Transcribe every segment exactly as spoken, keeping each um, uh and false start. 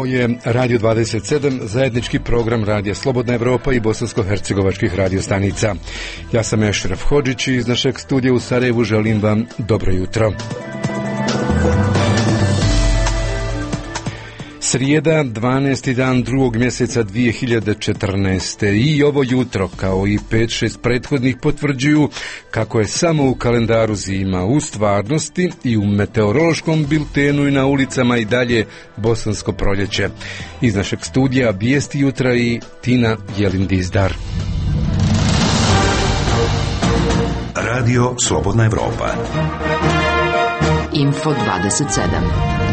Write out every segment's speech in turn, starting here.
Ovo je Radio dvadeset sedam, zajednički program Radija Slobodna Evropa i bosansko-hercegovačkih radiostanica. Ja sam Ešref Hodžić i iz našeg studija u Sarajevu želim vam dobro jutro. Srijeda, dvanaesti dan drugog mjeseca dvije hiljade četrnaeste. I ovo jutro, kao i pet šest prethodnih, potvrđuju kako je samo u kalendaru zima, u stvarnosti i u meteorološkom biltenu i na ulicama i dalje bosansko proljeće. Iz našeg studija vijesti jutra i Tina Jelin-Dizdar. Radio Slobodna Evropa. Info dvadeset sedam.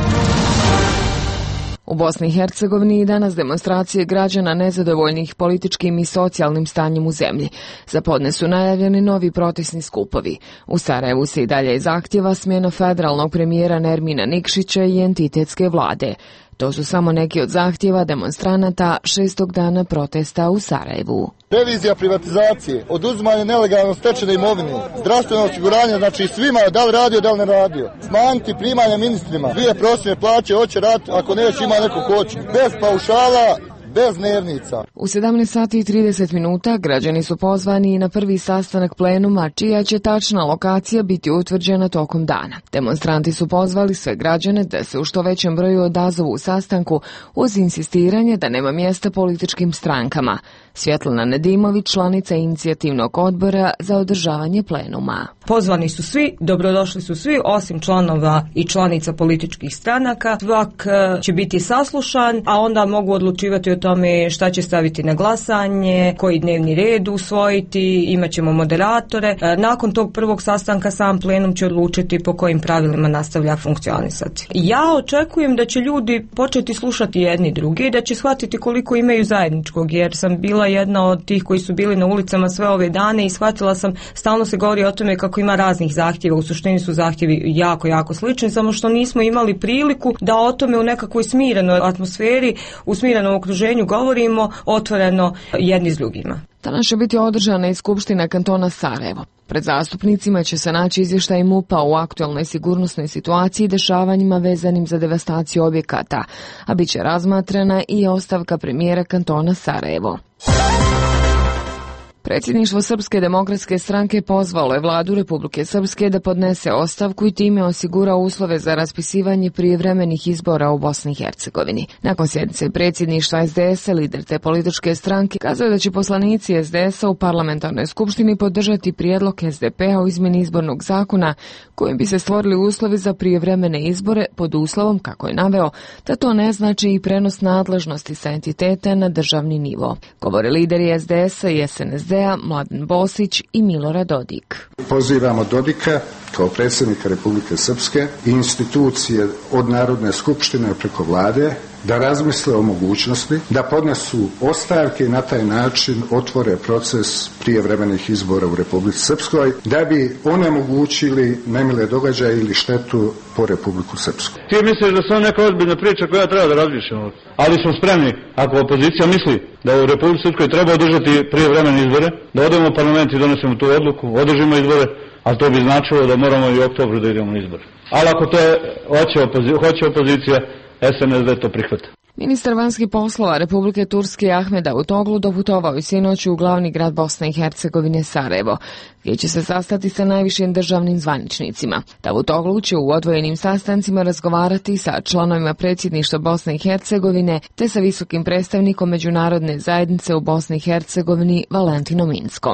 U Bosni i Hercegovini danas demonstracije građana nezadovoljnih političkim i socijalnim stanjem u zemlji. Za podne su najavljeni novi protestni skupovi. U Sarajevu se i dalje zahtjeva smjena federalnog premijera Nermina Nikšića i entitetske vlade. To su samo neki od zahtjeva demonstranata šestog dana protesta u Sarajevu. Revizija privatizacije, oduzimanje nelegalno stečene imovine, zdravstveno osiguranje, znači svima, da li radio, da li ne radio. Smanjiti primanja ministrima, dvije prosječne plaće, hoće raditi, ako neće ima neko hoće. Bez paušala, bez dnevnica. U sedamnaest sati i trideset minuta građani su pozvani na prvi sastanak plenuma, čija će tačna lokacija biti utvrđena tokom dana. Demonstranti su pozvali sve građane da se u što većem broju odazovu u sastanku uz insistiranje da nema mjesta političkim strankama. Svjetlana Nedimović, članica inicijativnog odbora za održavanje plenuma. Pozvani su svi, dobrodošli su svi, osim članova i članica političkih stranaka. Svak će biti saslušan, a onda mogu odlučivati o tome šta će staviti na glasanje, koji dnevni red usvojiti, imat ćemo moderatore. Nakon tog prvog sastanka sam plenum će odlučiti po kojim pravilima nastavlja funkcionisati. Ja očekujem da će ljudi početi slušati jedni drugi i da će shvatiti koliko imaju zajedničkog, jer sam bila jedna od tih koji su bili na ulicama sve ove dane i shvatila sam, stalno se govori o tome kako ima raznih zahtjeva, u suštini su zahtjevi jako, jako slični, samo što nismo imali priliku da o tome u nekakvoj smirenoj atmosferi, u smirenom okruženju govorimo otvoreno jedni s drugima. Danas će biti održana i Skupština kantona Sarajevo. Pred zastupnicima će se naći izvještaj MUP-a u aktualnoj sigurnosnoj situaciji i dešavanjima vezanim za devastaciju objekata, a bit će razmatrana i ostavka premijera kantona Sarajevo. Predsjedništvo Srpske demokratske stranke pozvalo je vladu Republike Srpske da podnese ostavku i time osigura uslove za raspisivanje prijevremenih izbora u Bosni i Hercegovini. Nakon sjednice predsjedništva es de esa, lider te političke stranke kazao da će poslanici es de esa u parlamentarnoj skupštini podržati prijedlog es de pe a o izmjeni izbornog zakona kojim bi se stvorili uslovi za prijevremene izbore pod uslovom, kako je naveo, da to ne znači i prenos nadležnosti sa entiteta na državni nivo. Govore lideri es de esa i es en es de a Mladen Bosić i Milorad Dodik. Pozivamo Dodika kao predsjednika Republike Srpske i institucije od Narodne skupštine preko vlade da razmisle o mogućnosti da podnesu ostavke i na taj način otvore proces prijevremenih izbora u Republici Srpskoj da bi onemogućili nemile događaje ili štetu po Republiku Srpsku. Ti misliš da sam neka ozbiljna priča koja treba da razmišljamo, ali smo spremni, ako opozicija misli da u Republici Srpskoj treba održati prijevremene izbore, da odemo u parlament i donesemo tu odluku, održimo izbore, ali to bi značilo da moramo i u oktobru da idemo na izbore. Ali ako to je, hoće, opozi, hoće opozicija, es en es de to prihvata. Ministar vanjskih poslova Republike Turske Ahmed Davutoglu doputovao je sinoć u glavni grad Bosne i Hercegovine Sarajevo, gdje će se sastati sa najvišim državnim zvaničnicima. Davutoglu će u odvojenim sastancima razgovarati sa članovima predsjedništva Bosne i Hercegovine te sa visokim predstavnikom međunarodne zajednice u Bosni i Hercegovini Valentinom Inskom.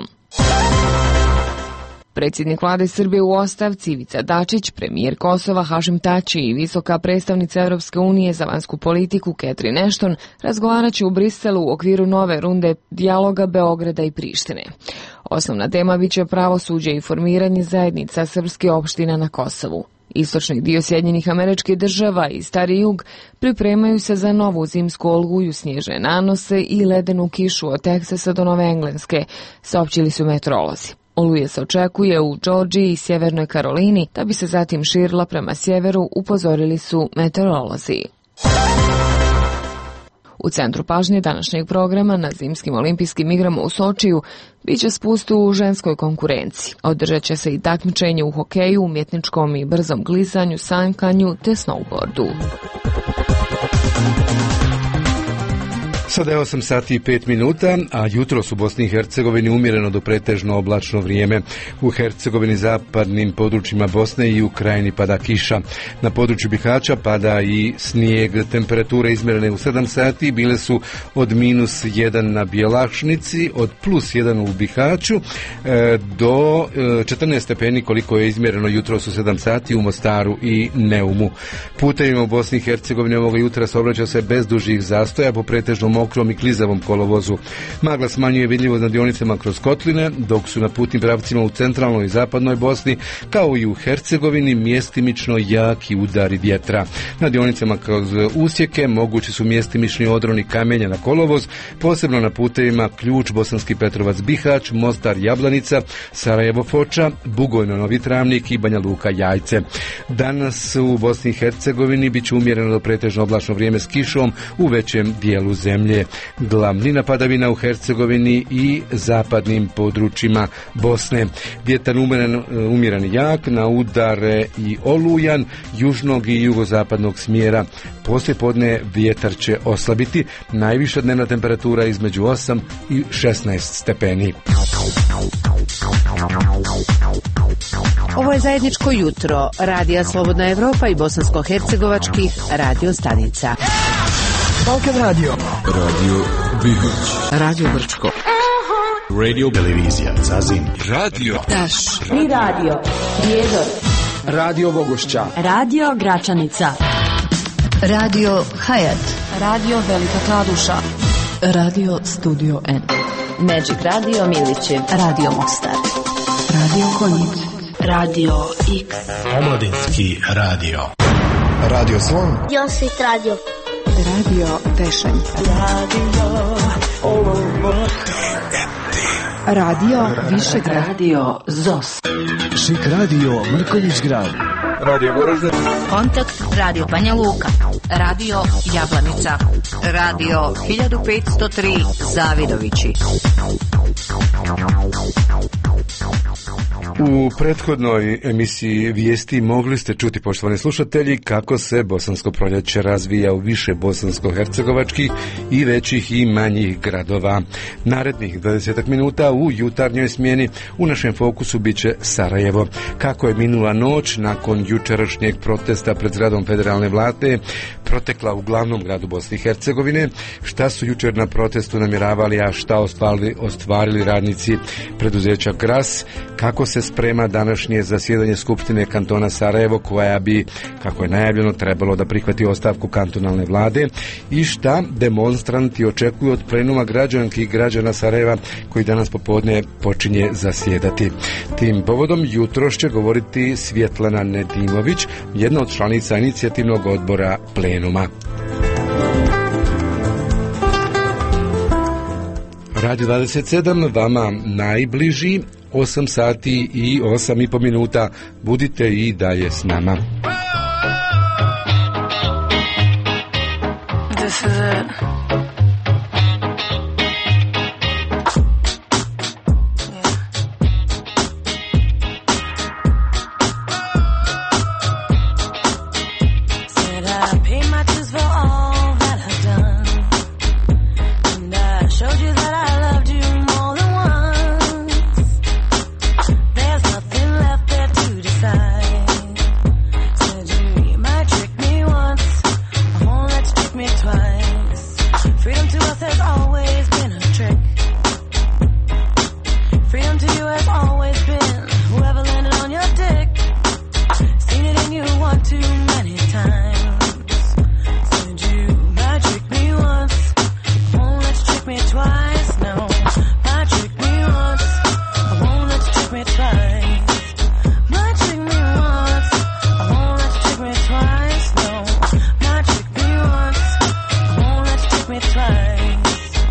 Predsjednik vlade Srbije u ostavci Ivica Dačić, premijer Kosova Hašim Tači i visoka predstavnica Europske unije za vanjsku politiku Catherine Ashton razgovarat će u Briselu u okviru nove runde dijaloga Beograda i Prištine. Osnovna tema biće pravosuđe i formiranje zajednica srpske opština na Kosovu. Istočni dio Sjedinjenih Američkih Država i Stari Jug pripremaju se za novu zimsku oluju, snježne nanose i ledenu kišu od Teksasa do Nove Engleske, saopćili su meteorolozi. Oluja se očekuje u Džordžiji i Sjevernoj Karolini, da bi se zatim širila prema sjeveru, upozorili su meteorolozi. U centru pažnje današnjeg programa na zimskim olimpijskim igrama u Sočiju biće spust u ženskoj konkurenciji. Održat će se i takmičenje u hokeju, umjetničkom i brzom glizanju, sanjkanju te snowboardu. Sada je osam sati i pet minuta, a jutros u Bosni i Hercegovini umjereno do pretežno oblačno vrijeme. U Hercegovini, zapadnim područjima Bosne i u Krajini pada kiša. Na području Bihaća pada i snijeg. Temperature izmjerene u sedam sati bile su od minus jedan na Bjelašnici, od plus jedan u Bihaću e, do e, četrnaest stepeni koliko je izmjereno jutros u sedam sati u Mostaru i Neumu. Putevima u Bosni i Hercegovini ovoga jutra saobraća se bez dužih zastoja po pretežno mokrom i klizavom kolovozu. Magla smanjuje vidljivost na dionicama kroz kotline, dok su na putnim pravcima u centralnoj i zapadnoj Bosni, kao i u Hercegovini, mjestimično jaki udari vjetra. Na dionicama kroz usjeke mogući su mjestimični odroni kamenja na kolovoz, posebno na putevima Ključ, Bosanski Petrovac, Bihać, Mostar, Jablanica, Sarajevo, Foča, Bugojno, Novi Travnik i Banja Luka, Jajce. Danas u Bosni i Hercegovini bit će umjereno do pretežno oblačno vrijeme s kišom u većem dijelu zemlje. Glavnina padavina u Hercegovini i zapadnim područjima Bosne. Vjetar umjeren, umjeren jak, na udare i olujan, južnog i jugozapadnog smjera. Poslije podne vjetar će oslabiti. Najviša dnevna temperatura između osam i šesnaest stepeni. Ovo je zajedničko jutro Radija Slobodna Evropa i bosansko-hercegovačkih radio stanica. Balkan Radio, Radio Bihać, Radio Brčko, Radio Televizija Zazim, Radio Taš, Tri Radio, Prijedor, Radio Bogošća, Radio Gračanica, Radio Hayat, Radio Velika Kladuša, Radio Studio N, Magic Radio Milići, Radio Mostar, Radio Konjic, Radio X, Omladinski radio, Radio Slon, Josit Radio, Radio Tešanj, Radio Radio Višegrad, Radio Zos, Šik Radio Mrkonjić Grad, Radio Goražde, Kontakt Radio Banja Luka, Radio Jablanica, Radio hiljadu petsto tri Zavidovići. U prethodnoj emisiji Vijesti mogli ste čuti, poštovani slušatelji, kako se Bosansko proljeće razvija u više bosansko-hercegovačkih i većih i manjih gradova. Narednih dvadeset minuta u jutarnjoj smjeni u našem fokusu bit će Sarajevo. Kako je minula noć nakon jučerašnjeg protesta pred zgradom federalne vlade protekla u glavnom gradu Bosne i Hercegovine, šta su jučer na protestu namjeravali, a šta ostvarili, ostvarili radnici preduzeća Gras, kako se sprema današnje zasjedanje Skupštine kantona Sarajevo, koja bi, kako je najavljeno, trebalo da prihvati ostavku kantonalne vlade, i šta demonstranti očekuju od plenuma građanki i građana Sarajeva, koji danas popodne počinje zasjedati. Tim povodom jutros će govoriti Svjetlana Nedimović, jedna od članica inicijativnog odbora plenuma. Radio dvadeset sedam, vama najbliži, osam sati i osam i po minuta. Budite i dalje s nama. This is it. Twice.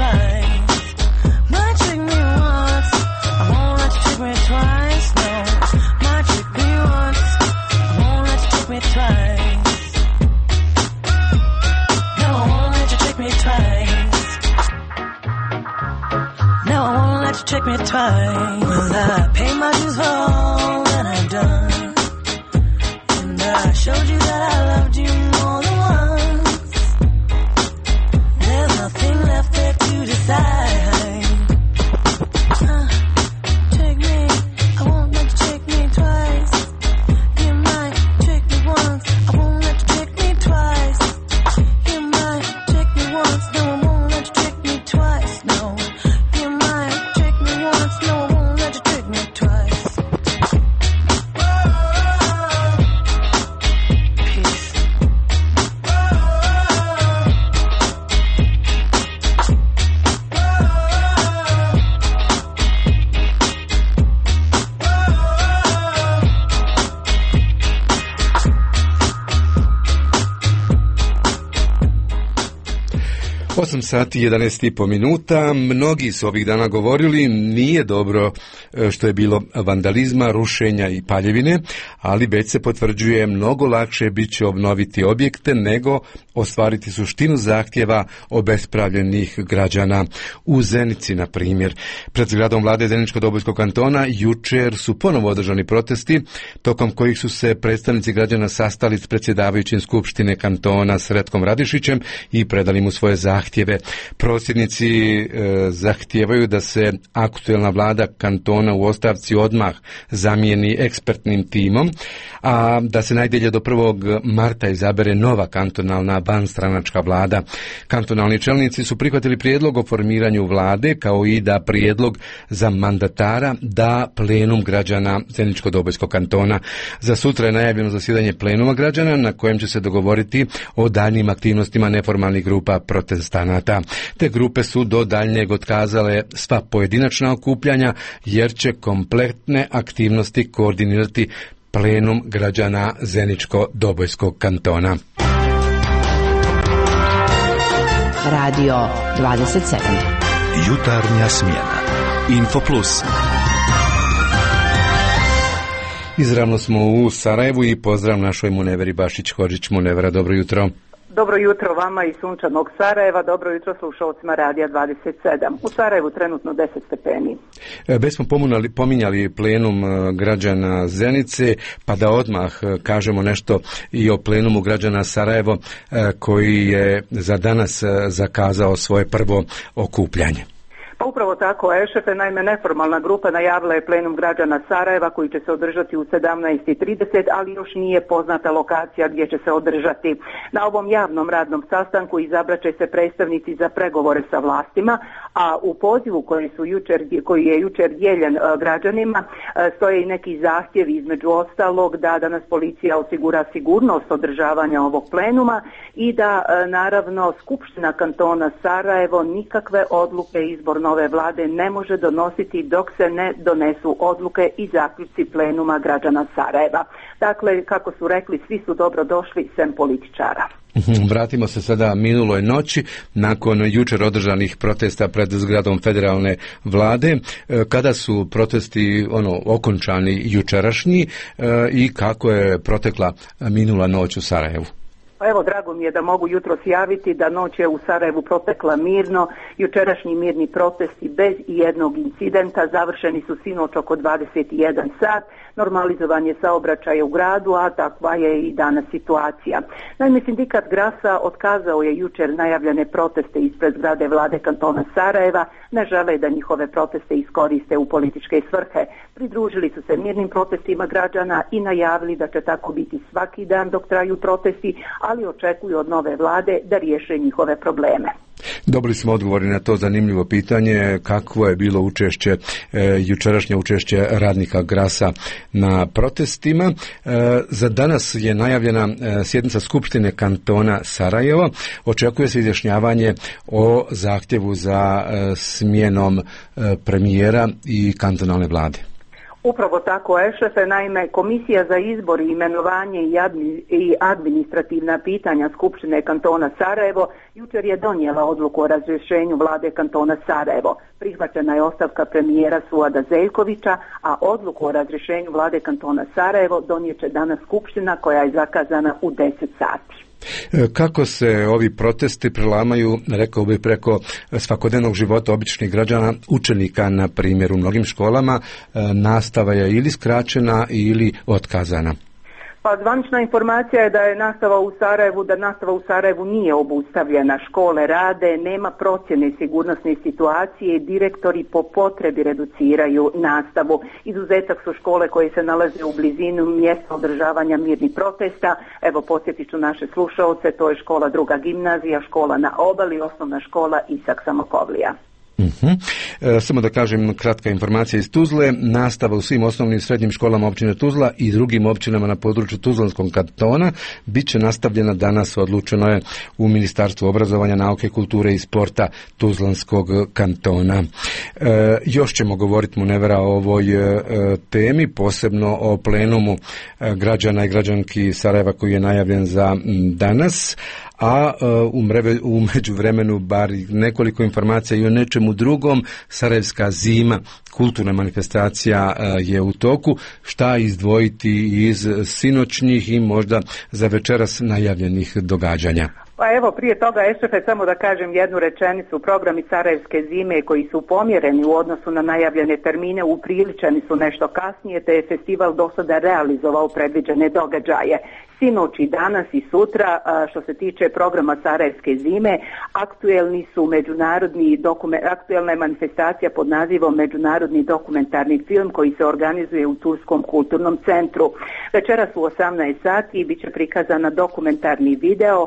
Trick me twice. Well, I paid my dues for all that I've done, and I showed you that I loved you more than once. There's nothing left there to decide. Uh, trick me, I won't let you trick me twice. You might trick me once, I won't let you trick me twice. You might trick me once, no, I won't let you trick me twice, no. osam sati i jedanaest i po minuta. Mnogi su ovih dana govorili nije dobro što je bilo vandalizma, rušenja i paljevine, ali već se potvrđuje mnogo lakše bit će obnoviti objekte nego ostvariti suštinu zahtjeva obespravljenih građana. U Zenici, na primjer, pred zgradom vlade Zeničko-Dobojskog kantona jučer su ponovo održani protesti, tokom kojih su se predstavnici građana sastali s predsjedavajućim Skupštine kantona Sretkom Radišićem i predali mu svoje zahtjeve. Prosvjednici e, zahtijevaju da se aktuelna vlada kantona u ostavci odmah zamijeni ekspertnim timom, a da se najdjelje do prvog marta izabere nova kantonalna vanstranačka vlada. Kantonalni čelnici su prihvatili prijedlog o formiranju vlade, kao i da prijedlog za mandatara da plenum građana Zeničko-Dobojskog kantona. Za sutra je najavljeno zasjedanje plenuma građana na kojem će se dogovoriti o daljnjim aktivnostima neformalnih grupa protestanata. Te grupe su do daljnjeg otkazale sva pojedinačna okupljanja jer će kompletne aktivnosti koordinirati plenum građana Zeničko-Dobojskog kantona. Radio dvadeset sedam. Jutarnja smjena. Info Plus. Izravno smo u Sarajevu i pozdrav našoj Muneveri Bašić-Hodžić. Munevera, dobro jutro. Dobro jutro vama iz sunčanog Sarajeva, dobro jutro slušalcima Radija dvadeset sedam. U Sarajevu trenutno deset stepeni. Već smo pominjali, pominjali plenum građana Zenice, pa da odmah kažemo nešto i o plenumu građana Sarajevo koji je za danas zakazao svoje prvo okupljanje. Pa upravo tako, Ešef je naime neformalna grupa najavila je plenum građana Sarajeva koji će se održati u sedamnaest i trideset, ali još nije poznata lokacija gdje će se održati. Na ovom javnom radnom sastanku izabrat će se predstavnici za pregovore sa vlastima, a u pozivu koji, su jučer, koji je jučer dijeljen građanima stoje i neki zahtjevi, između ostalog da danas policija osigura sigurnost održavanja ovog plenuma i da naravno Skupština kantona Sarajevo nikakve odluke izborno ove vlade ne može donositi dok se ne donesu odluke i zaključci plenuma građana Sarajeva. Dakle, kako su rekli, svi su dobro došli sem političara. Vratimo se sada minuloj noći nakon jučer održanih protesta pred zgradom federalne vlade. Kada su protesti ono okončani jučerašnji i kako je protekla minula noć u Sarajevu? Evo, drago mi je da mogu jutros javiti da noć je u Sarajevu protekla mirno. Jučerašnji mirni protesti bez jednog incidenta završeni su sinoć oko dvadeset jedan sat. Normalizovan je saobraćaj u gradu, a takva je i danas situacija. Naime, sindikat Grasa otkazao je jučer najavljene proteste ispred zgrade vlade kantona Sarajeva. Ne žele da njihove proteste iskoriste u političke svrhe. Pridružili su se mirnim protestima građana i najavili da će tako biti svaki dan dok traju protesti, ali očekuju od nove vlade da riješe njihove probleme. Dobili smo odgovor na to zanimljivo pitanje, kakvo je bilo učešće, e, jučerašnje učešće radnika Grasa na protestima. E, za danas je najavljena e, sjednica Skupštine kantona Sarajevo. Očekuje se izjašnjavanje o zahtjevu za e, smjenom e, premijera i kantonalne vlade. Upravo tako, Ešefe. Naime, Komisija za izbor i imenovanje i, admi, i administrativna pitanja Skupštine kantona Sarajevo jučer je donijela odluku o razrješenju vlade kantona Sarajevo. Prihvaćena je ostavka premijera Suada Zeljkovića, a odluku o razrješenju vlade kantona Sarajevo donijet će danas Skupština koja je zakazana u deset sati. Kako se ovi protesti prelamaju, rekao bih, preko svakodnevnog života običnih građana, učenika, na primjer, u mnogim školama, nastava je ili skraćena ili otkazana? Pa zvanična informacija je da je nastava u Sarajevu, da nastava u Sarajevu nije obustavljena, škole rade, nema procjene sigurnosne situacije, direktori po potrebi reduciraju nastavu. Izuzetak su škole koje se nalaze u blizinu mjesta održavanja mirnih protesta. Evo, podsjetit ću naše slušaoce, to je škola Druga gimnazija, škola na Obali, osnovna škola Isak Samokovlija. Uh-huh. E, samo da kažem, kratka informacija iz Tuzle. Nastava u svim osnovnim i srednjim školama općine Tuzla i drugim općinama na području Tuzlanskog kantona bit će nastavljena danas, odlučeno je u Ministarstvu obrazovanja, nauke, kulture i sporta Tuzlanskog kantona. E, još ćemo govoriti, Munevera, o ovoj e, temi, posebno o plenumu e, građana i građanki Sarajeva koji je najavljen za m, danas, a u, mreve, u međuvremenu bar nekoliko informacija i o nečemu drugom. Sarajevska zima, kulturna manifestacija je u toku. Šta izdvojiti iz sinoćnjih i možda za večeras najavljenih događanja? Pa evo, prije toga, Ešefe, samo da kažem jednu rečenicu. Programi Sarajevske zime koji su pomjereni u odnosu na najavljene termine upriličeni su nešto kasnije, te je festival do sada realizovao predviđene događaje. Sinoć i danas i sutra, što se tiče programa Sarajevske zime, aktuelni su međunarodni dokument, aktuelna je manifestacija pod nazivom Međunarodni dokumentarni film koji se organizuje u Turskom kulturnom centru. Večeras u osamnaest sati bit će prikazana dokumentarni video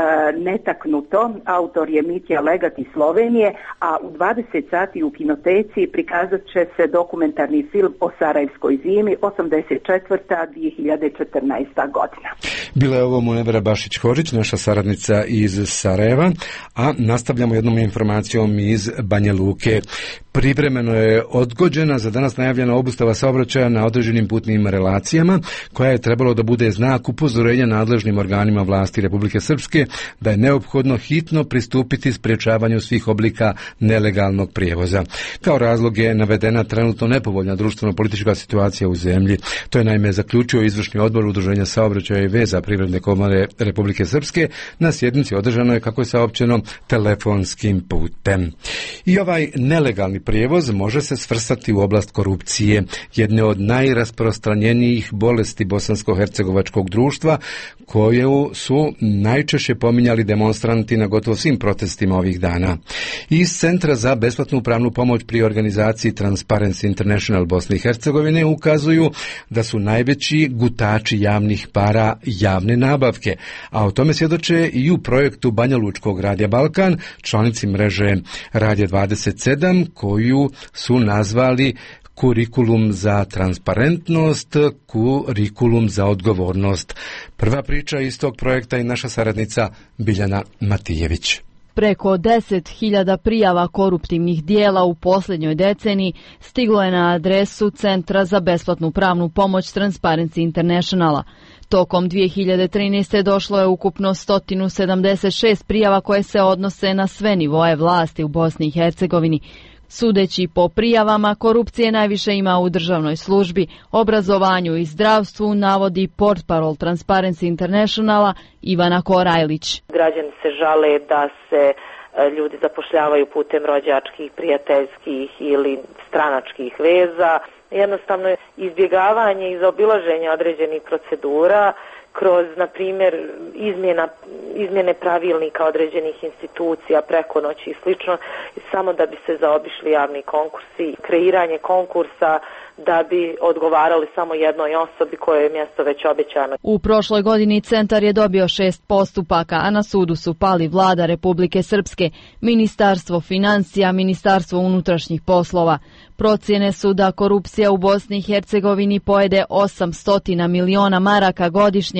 Netaknuto, autor je Mitja Legat iz Slovenije, a u dvadeset sati u kinoteci prikazat će se dokumentarni film o Sarajevskoj zimi osamdeset četvrta do dvije hiljade četrnaesta godina. Bila je ovo Munevera Bašić-Hodžić, naša saradnica iz Sarajeva, a nastavljamo jednom informacijom iz Banja Luke. Privremeno je odgođena za danas najavljena obustava saobraćaja na određenim putnim relacijama, koja je trebalo da bude znak upozorenja nadležnim organima vlasti Republike Srpske da je neophodno hitno pristupiti sprječavanju svih oblika nelegalnog prijevoza. Kao razlog je navedena trenutno nepovoljna društveno-politička situacija u zemlji. To je naime zaključio izvršni odbor Udruženja saobraćaja i veza Privredne komore Republike Srpske na sjednici održanoj, kako je saopćeno, telefonskim putem. I ovaj nelegalni prijevoz može se svrstati u oblast korupcije, jedne od najrasprostranjenijih bolesti bosansko-hercegovačkog društva, koju su najčešće pominjali demonstranti na gotovo svim protestima ovih dana. Iz Centra za besplatnu pravnu pomoć pri organizaciji Transparency International Bosne i Hercegovine ukazuju da su najveći gutači javnih para javne nabavke, a o tome svjedoče i u projektu Banja Lučkog radija Balkan, članici mreže Radija dvadeset sedam, koju su nazvali Kurikulum za transparentnost, kurikulum za odgovornost. Prva priča iz tog projekta je naša saradnica Biljana Matijević. Preko deset hiljada prijava koruptivnih dijela u posljednjoj deceniji stiglo je na adresu Centra za besplatnu pravnu pomoć Transparency Internationala. Tokom dvije hiljade trinaeste. došlo je ukupno sto sedamdeset šest prijava koje se odnose na sve nivoe vlasti u Bosni i Hercegovini. Sudeći po prijavama, korupcije najviše ima u državnoj službi, obrazovanju i zdravstvu, navodi portparol Transparency Internationala Ivana Korajlić. Građani se žale da se ljudi zapošljavaju putem rođačkih, prijateljskih ili stranačkih veza. Jednostavno izbjegavanje i zaobilaženje određenih procedura kroz, na primjer, izmjena, izmjene pravilnika određenih institucija preko noći i slično, samo da bi se zaobišli javni konkursi, kreiranje konkursa da bi odgovarali samo jednoj osobi kojoj je mjesto već obećano. U prošloj godini centar je dobio šest postupaka, a na sudu su pali Vlada Republike Srpske, Ministarstvo financija, Ministarstvo unutrašnjih poslova. Procjene su da korupcija u Bosni i Hercegovini pojede osamsto miliona maraka godišnje,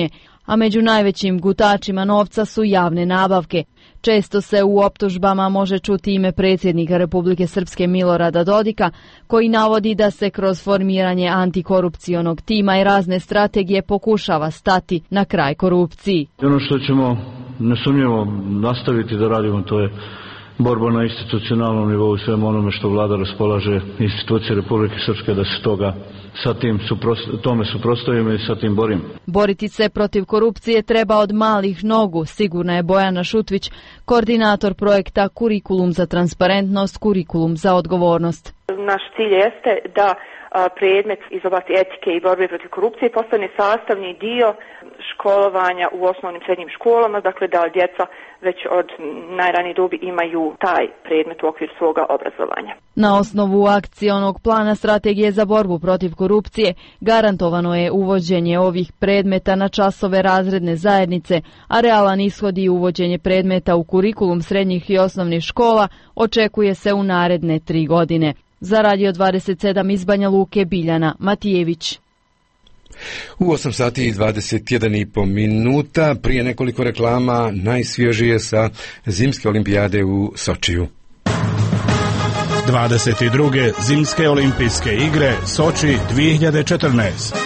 a među najvećim gutačima novca su javne nabavke. Često se u optužbama može čuti ime predsjednika Republike Srpske Milorada Dodika, koji navodi da se kroz formiranje antikorupcionog tima i razne strategije pokušava stati na kraj korupciji. Ono što ćemo nesumnjivo nastaviti da radimo, to je borba na institucionalnom nivou i svemu onome što vlada raspolaže institucije Republike Srpske, da se toga sa tim suprost, tome suprotstavimo i sa tim borim. Boriti se protiv korupcije treba od malih nogu, sigurna je Bojana Šutvić, koordinator projekta Kurikulum za transparentnost, Kurikulum za odgovornost. Naš cilj jeste da predmet iz oblasti etike i borbe protiv korupcije postane sastavni dio školovanja u osnovnim i srednjim školama, dakle da djeca već od najranije dobi imaju taj predmet u okviru svoga obrazovanja. Na osnovu akcionog plana strategije za borbu protiv korupcije garantovano je uvođenje ovih predmeta na časove razredne zajednice, a realan ishod i uvođenje predmeta u kurikulum srednjih i osnovnih škola očekuje se u naredne tri godine. Za Radio dvadeset sedam iz Banja Luke, Biljana Matijević. U osam sati i dvadeset jedan i po minuta, prije nekoliko reklama, najsvježije sa Zimske olimpijade u Sočiju. dvadeset druge Zimske olimpijske igre Soči dvije hiljade četrnaest.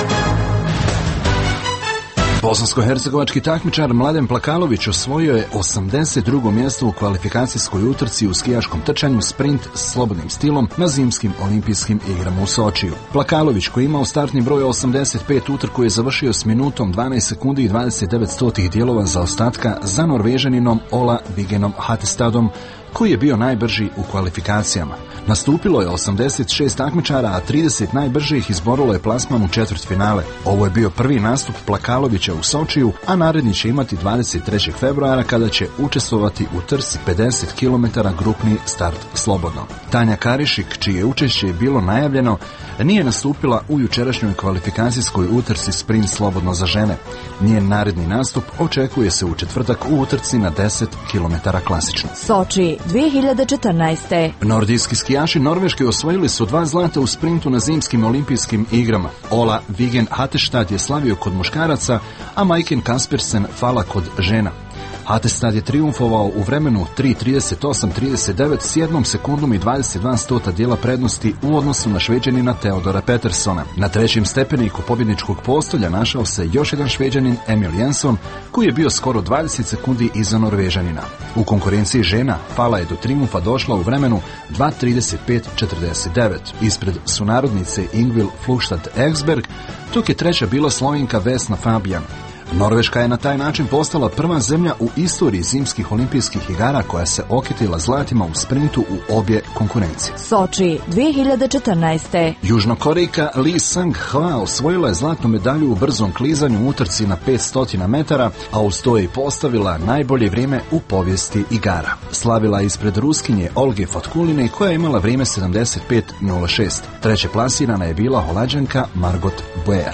Bosansko-hercegovački takmičar Mladen Plakalović osvojio je osamdeset drugo mjesto u kvalifikacijskoj utrci u skijaškom trčanju sprint s slobodnim stilom na Zimskim olimpijskim igrama u Sočiju. Plakalović, koji ima u startni broj osamdeset pet, utrku je završio s minutom dvanaest sekundi i dvadeset devet stotih dijelova zaostatka za Norvežaninom Ola Vigenom Hattestadom, koji je bio najbrži u kvalifikacijama. Nastupilo je osamdeset šest takmičara, a trideset najbržih izborilo je plasman u četvrtfinale. Ovo je bio prvi nastup Plakalovića u Sočiju, a naredni će imati dvadeset trećeg februara kada će učestvovati u trci pedeset kilometara grupni start slobodno. Tanja Karišik, čije učešće je bilo najavljeno, nije nastupila u jučerašnjoj kvalifikacijskoj utrci sprint slobodno za žene. Njen naredni nastup očekuje se u četvrtak u utrci na deset kilometara klasično. Soči dvije hiljade četrnaest. Nordijski skijaši Norveške osvojili su dva zlata u sprintu na Zimskim olimpijskim igrama. Ola Vigen Hattestad je slavio kod muškaraca, a Majken Kaspersen fala kod žena. Hattestad je triumfovao u vremenu tri trideset osam trideset devet s jednom sekundom i dvadeset dva stota dijela prednosti u odnosu na Šveđanina Teodora Petersona. Na trećem stepeniku pobjedničkog postolja našao se još jedan Šveđanin, Emil Jensson, koji je bio skoro dvadeset sekundi iza Norvežanina. U konkurenciji žena Fala je do triumfa došla u vremenu dva trideset pet četrdeset devet. Ispred sunarodnice Ingvild Flugstad-Eksberg, dok je treća bila Slovenka Vesna Fabijan. Norveška je na taj način postala prva zemlja u istoriji Zimskih olimpijskih igara koja se okitila zlatima u sprintu u obje konkurencije. Soči dvije hiljade četrnaest. Južnokorejka Lee Sang-hwa osvojila je zlatnu medalju u brzom klizanju u utrci na petsto metara, a uz to je postavila najbolje vrijeme u povijesti igara. Slavila je ispred Ruskinje Olge Fatkuline, koja je imala vrijeme sedamdeset pet nula šest. Treće plasirana je bila Holanđanka Margot Boer.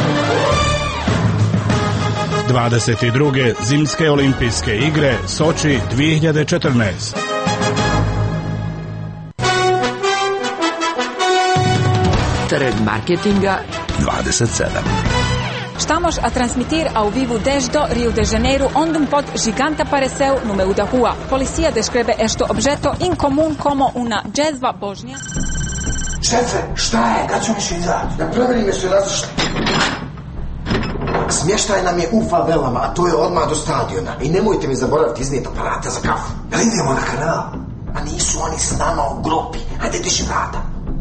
dvadeset druge Zimske olimpijske igre Soči dvije hiljade četrnaest. Trg marketinga dvadeset sedam. Estamos a transmitir ao vivo desde Rio de Janeiro, onde um pod gigante apareceu no meio da rua. Policia descreve este objeto incomum como una jezva božnja. Šefe, šta je? Kad ću mi še izaći? Da provjerim jesu razišli. Smještaj nam je u favelama, a to je odmah do stadiona. I nemojte mi zaboraviti iznijeti aparate za kafu. Da idemo na kanal. A nisu oni s nama u grupi. Hajde diši vrata.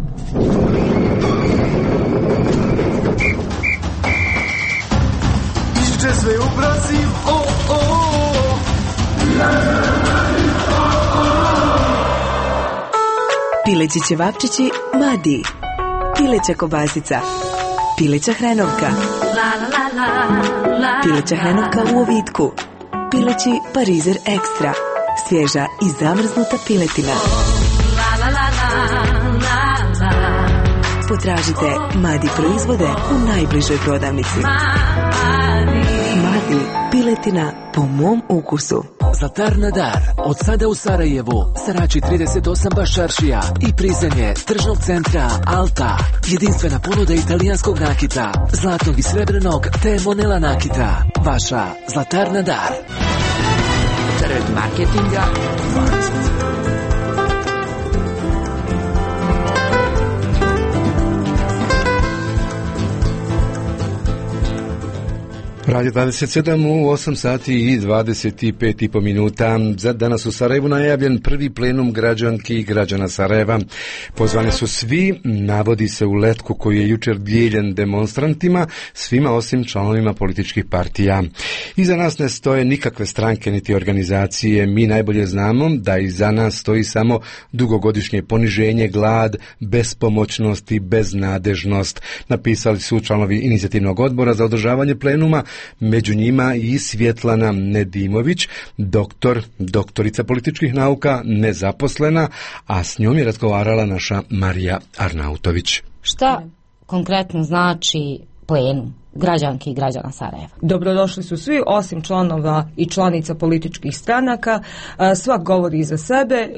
Išće sve u Brazil, o, o, o. Pileći ćevapčići Madi. Pileća kobasica. Pileća hrenovka. Pileća hrenovka u ovitku. Pileći parizer ekstra. Svježa i zamrznuta piletina. Po potražite Madi proizvode u najbližoj prodavnici. Madi, piletina po mom ukusu. Zlatar na dar. Od sada u Sarajevu, Sarači trideset osam Bašaršija i prizemlje tržnog centra Alta. Jedinstvena ponuda italijanskog nakita, zlatnog i srebrenog te Monela nakita. Vaša Zlatar na dar. Trg marketinga dvadeset. Radio dvadeset sedam u osam sati i dvadeset pet i po minuta. Za danas u Sarajevu najavljen prvi plenum građanki i građana Sarajeva. Pozvani su svi, navodi se u letku koji je jučer dijeljen demonstrantima, svima osim članovima političkih partija. Iza nas ne stoje nikakve stranke niti organizacije. Mi najbolje znamo da iza nas stoji samo dugogodišnje poniženje, glad, bespomoćnost i beznadežnost. Napisali su članovi inicijativnog odbora za održavanje plenuma, među njima i Svjetlana Nedimović, doktor, doktorica političkih nauka, nezaposlena, a s njom je razgovarala naša Marija Arnautović. Šta konkretno znači plenum građanki i građana Sarajeva? Dobrodošli su svi osim članova i članica političkih stranaka. Svak govori za sebe,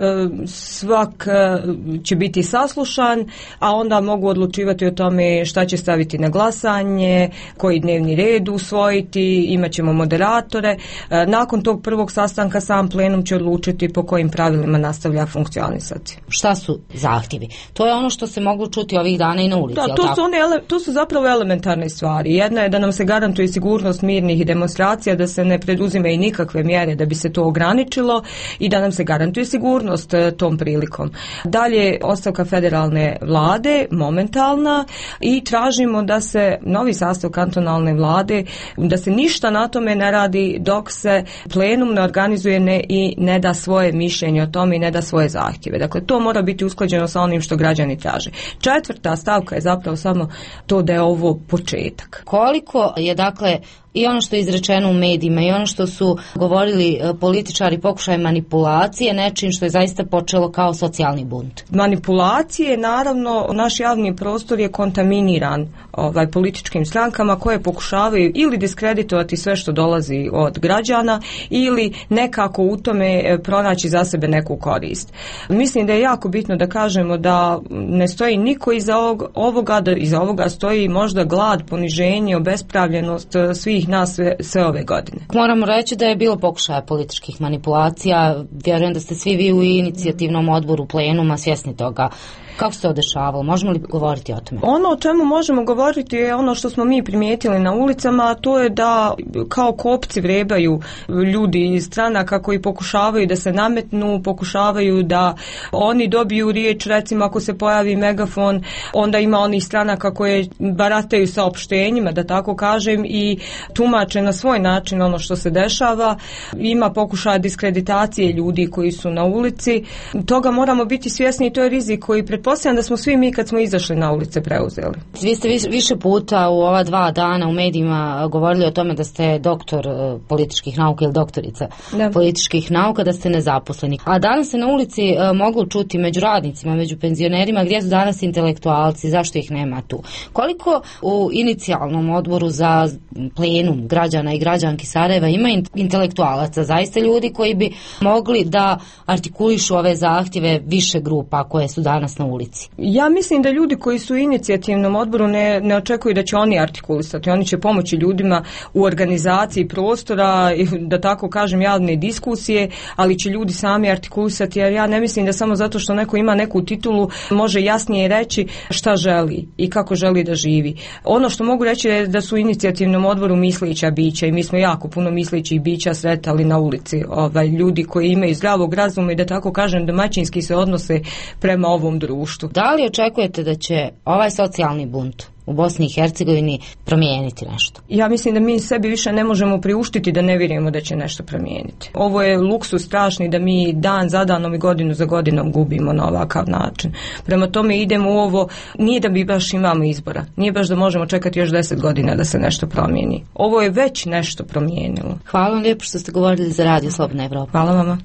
svak će biti saslušan, a onda mogu odlučivati o tome šta će staviti na glasanje, koji dnevni red usvojiti, imat ćemo moderatore. Nakon tog prvog sastanka sam plenum će odlučiti po kojim pravilima nastavlja funkcionisati. Šta su zahtjevi? To je ono što se moglo čuti ovih dana i na ulici. Da, to su, one, to su zapravo elementarne stvari. Jedna je da nam se garantuje sigurnost mirnih demonstracija, da se ne preduzime i nikakve mjere da bi se to ograničilo i da nam se garantuje sigurnost tom prilikom. Dalje, ostavka federalne vlade, momentalna, i tražimo da se novi sastav kantonalne vlade, da se ništa na tome ne radi dok se plenum ne organizuje ne, i ne da svoje mišljenje o tome i ne da svoje zahtjeve. Dakle, to mora biti usklađeno sa onim što građani traže. Četvrta stavka je zapravo samo to da je ovo početak. Koliko je dakle i ono što je izrečeno u medijima i ono što su govorili političari, pokušaj manipulacije nečim što je zaista počelo kao socijalni bunt? Manipulacije, naravno, naš javni prostor je kontaminiran ovaj, političkim strankama koje pokušavaju ili diskreditovati sve što dolazi od građana ili nekako u tome pronaći za sebe neku korist. Mislim da je jako bitno da kažemo da ne stoji niko iza ovoga, da iza ovoga stoji možda glad, poniženje, obespravljenost svih nas sve, sve ove godine. Moramo reći da je bilo pokušaja političkih manipulacija. Vjerujem da ste svi vi u inicijativnom odboru plenuma svjesni toga. Kako se to dešavalo? Možemo li govoriti o tome? Ono o čemu možemo govoriti je ono što smo mi primijetili na ulicama, a to je da kao kopci vrebaju ljudi iz stranaka koji pokušavaju da se nametnu, pokušavaju da oni dobiju riječ, recimo ako se pojavi megafon, onda ima onih stranaka koje barataju saopštenjima, da tako kažem, i tumače na svoj način ono što se dešava. Ima pokušaja diskreditacije ljudi koji su na ulici. Toga moramo biti svjesni i to je rizik koji pretpostavljamo da smo svi mi kad smo izašli na ulice preuzeli. Vi ste više puta u ova dva dana u medijima govorili o tome da ste doktor političkih nauka ili doktorica da. političkih nauka, da ste nezaposleni. A danas se na ulici moglo čuti među radnicima, među penzionerima, gdje su danas intelektualci, zašto ih nema tu? Koliko u inicijalnom odboru za plenum građana i građanki Sarajeva ima intelektualaca, zaista ljudi koji bi mogli da artikulišu ove zahtjeve više grupa koje su danas na ulici? Ja mislim da ljudi koji su u inicijativnom odboru ne, ne očekuju da će oni artikulisati. Oni će pomoći ljudima u organizaciji prostora, da tako kažem, javne diskusije, ali će ljudi sami artikulisati, jer ja ne mislim da samo zato što neko ima neku titulu može jasnije reći šta želi i kako želi da živi. Ono što mogu reći je da su u inicijativnom odboru mislića bića i mi smo jako puno mislićih bića sretali na ulici. Ovaj, ljudi koji imaju zdravog razuma i da tako kažem domaćinski se odnose prema ovom društvu. Da li očekujete da će ovaj socijalni bunt u Bosni i Hercegovini promijeniti nešto? Ja mislim da mi sebi više ne možemo priuštiti da ne vjerujemo da će nešto promijeniti. Ovo je luksus strašni da mi dan za danom i godinu za godinom gubimo na ovakav način. Prema tome idemo u ovo, nije da bi baš imamo izbora. Nije baš da možemo čekati još deset godina da se nešto promijeni. Ovo je već nešto promijenilo. Hvala vam lijepo što ste govorili za Radio Slobodna Evropa. Hvala vama.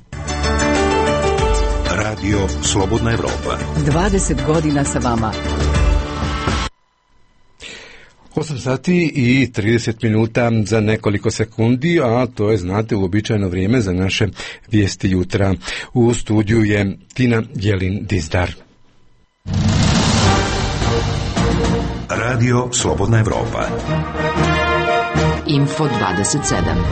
Radio Slobodna Evropa. dvadeset godina sa vama. osam sati i trideset minuta za nekoliko sekundi, a to je, znate, uobičajeno vrijeme za naše vijesti jutra. U studiju je Tina Jelin-Dizdar. Radio Slobodna Evropa. Info dvadeset sedam.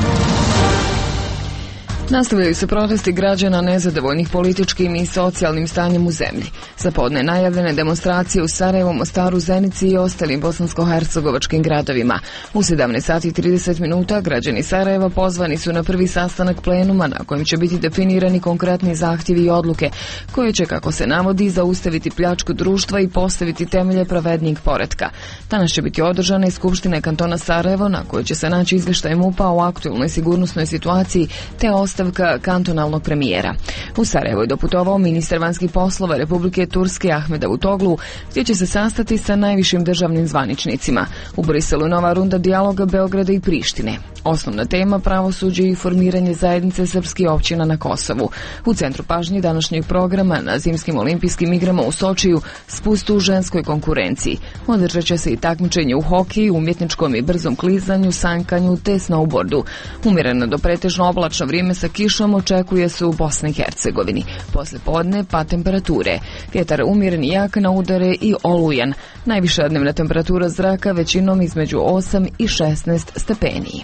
Nastavljaju se protesti građana nezadovoljnih političkim i socijalnim stanjem u zemlji. Za podne najavljene demonstracije u Sarajevu, Mostaru, Zenici i ostalim bosansko-hercegovačkim gradovima. U sedamnaest sati i trideset minuta građani Sarajeva pozvani su na prvi sastanak plenuma na kojem će biti definirani konkretni zahtjevi i odluke koje će, kako se navodi, zaustaviti pljačku društva i postaviti temelje pravednijeg poretka. Danas će biti održana i Skupština kantona Sarajevo na kojoj će se naći izvještaj MUP-a o aktualnoj sigurnosnoj situaciji te ostavka kantonalnog premijera. U Sarajevo je doputovao ministar vanjskih poslova Republike Turske Ahmed Davutoglu, gdje će se sastati sa najvišim državnim zvaničnicima. U Briselu nova runda dijaloga Beograda i Prištine. Osnovna tema pravosuđe i formiranje zajednice srpskih općina na Kosovu. U centru pažnje današnjeg programa na zimskim olimpijskim igrama u Sočiju spust u ženskoj konkurenciji. Održat će se i takmičenje u hokeju, umjetničkom i brzom klizanju, sankanju te snowboardu. Umjereno do pretežno oblačno vrijeme sa kišom očekuje se u Bosni i Hercegovini. Posle podne pa temperature. Vjetar umjeren i jak na udare i olujan. Najviša dnevna temperatura zraka većinom između osam i šesnaest stepeni.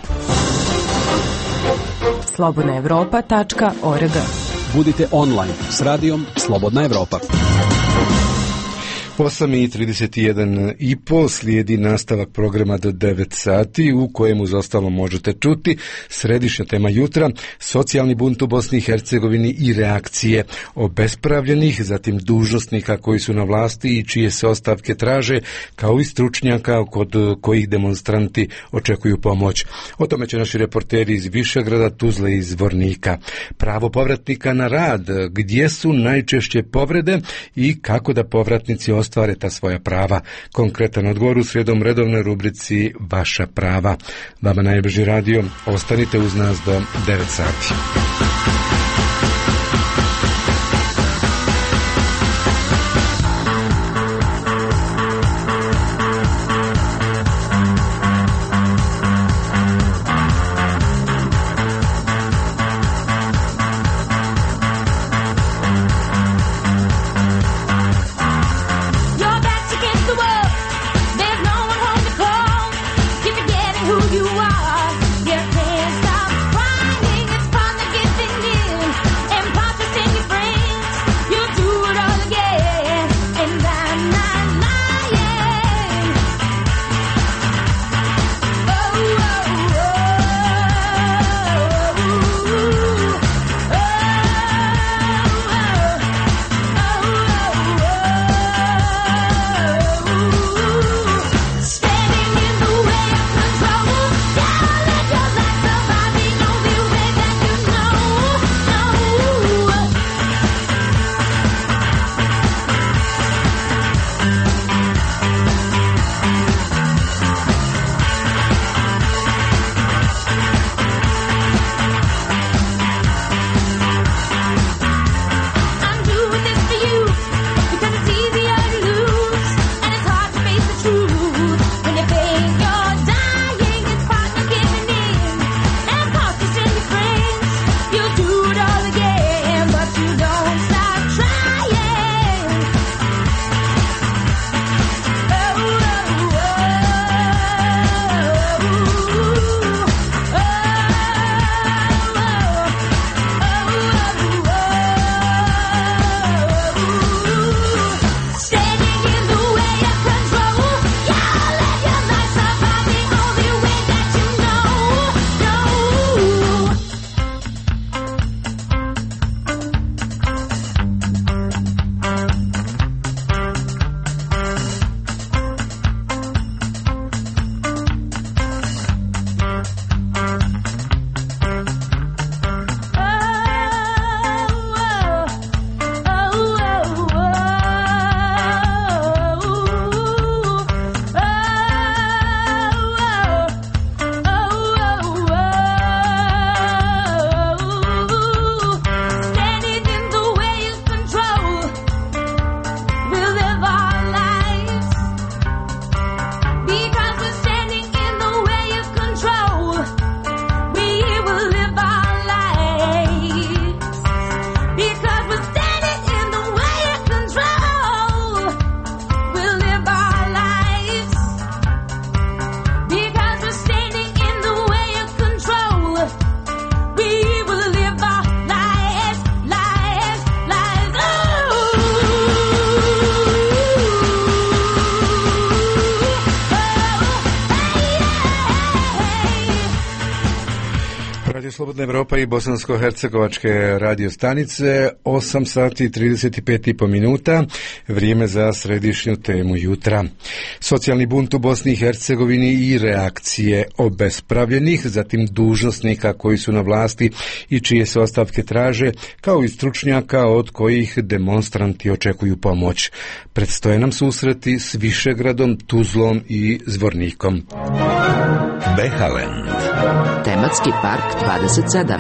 slobodna evropa tačka org. Budite online s radijom Slobodna Evropa. osam i trideset jedan i po slijedi nastavak programa do devet sati u kojemu za ostalo možete čuti središnja tema jutra, socijalni bunt u Bosni i Hercegovini i reakcije obespravljenih, zatim dužnosnika koji su na vlasti i čije se ostavke traže, kao i stručnjaka kod kojih demonstranti očekuju pomoć. O tome će naši reporteri iz Višegrada, Tuzle i Zvornika. Pravo povratnika na rad, gdje su najčešće povrede i kako da povratnici ostvare ta svoja prava. Konkretan odgovor u srijedom redovnoj rubrici Vaša prava. Vama najbrži radio, ostanite uz nas do devet sati. Who you are, you can't stop crying. It's fun to get in Slobodna Evropa i bosansko-hercegovačke radio stanice, osam sati i trideset pet i po minuta, vrijeme za središnju temu jutra. Socijalni bunt u Bosni i Hercegovini i reakcije obespravljenih, zatim dužnosnika koji su na vlasti i čije se ostavke traže, kao i stručnjaka od kojih demonstranti očekuju pomoć. Predstoje nam susreti s Višegradom, Tuzlom i Zvornikom. Behalen. Tematski park dvadeset sedam.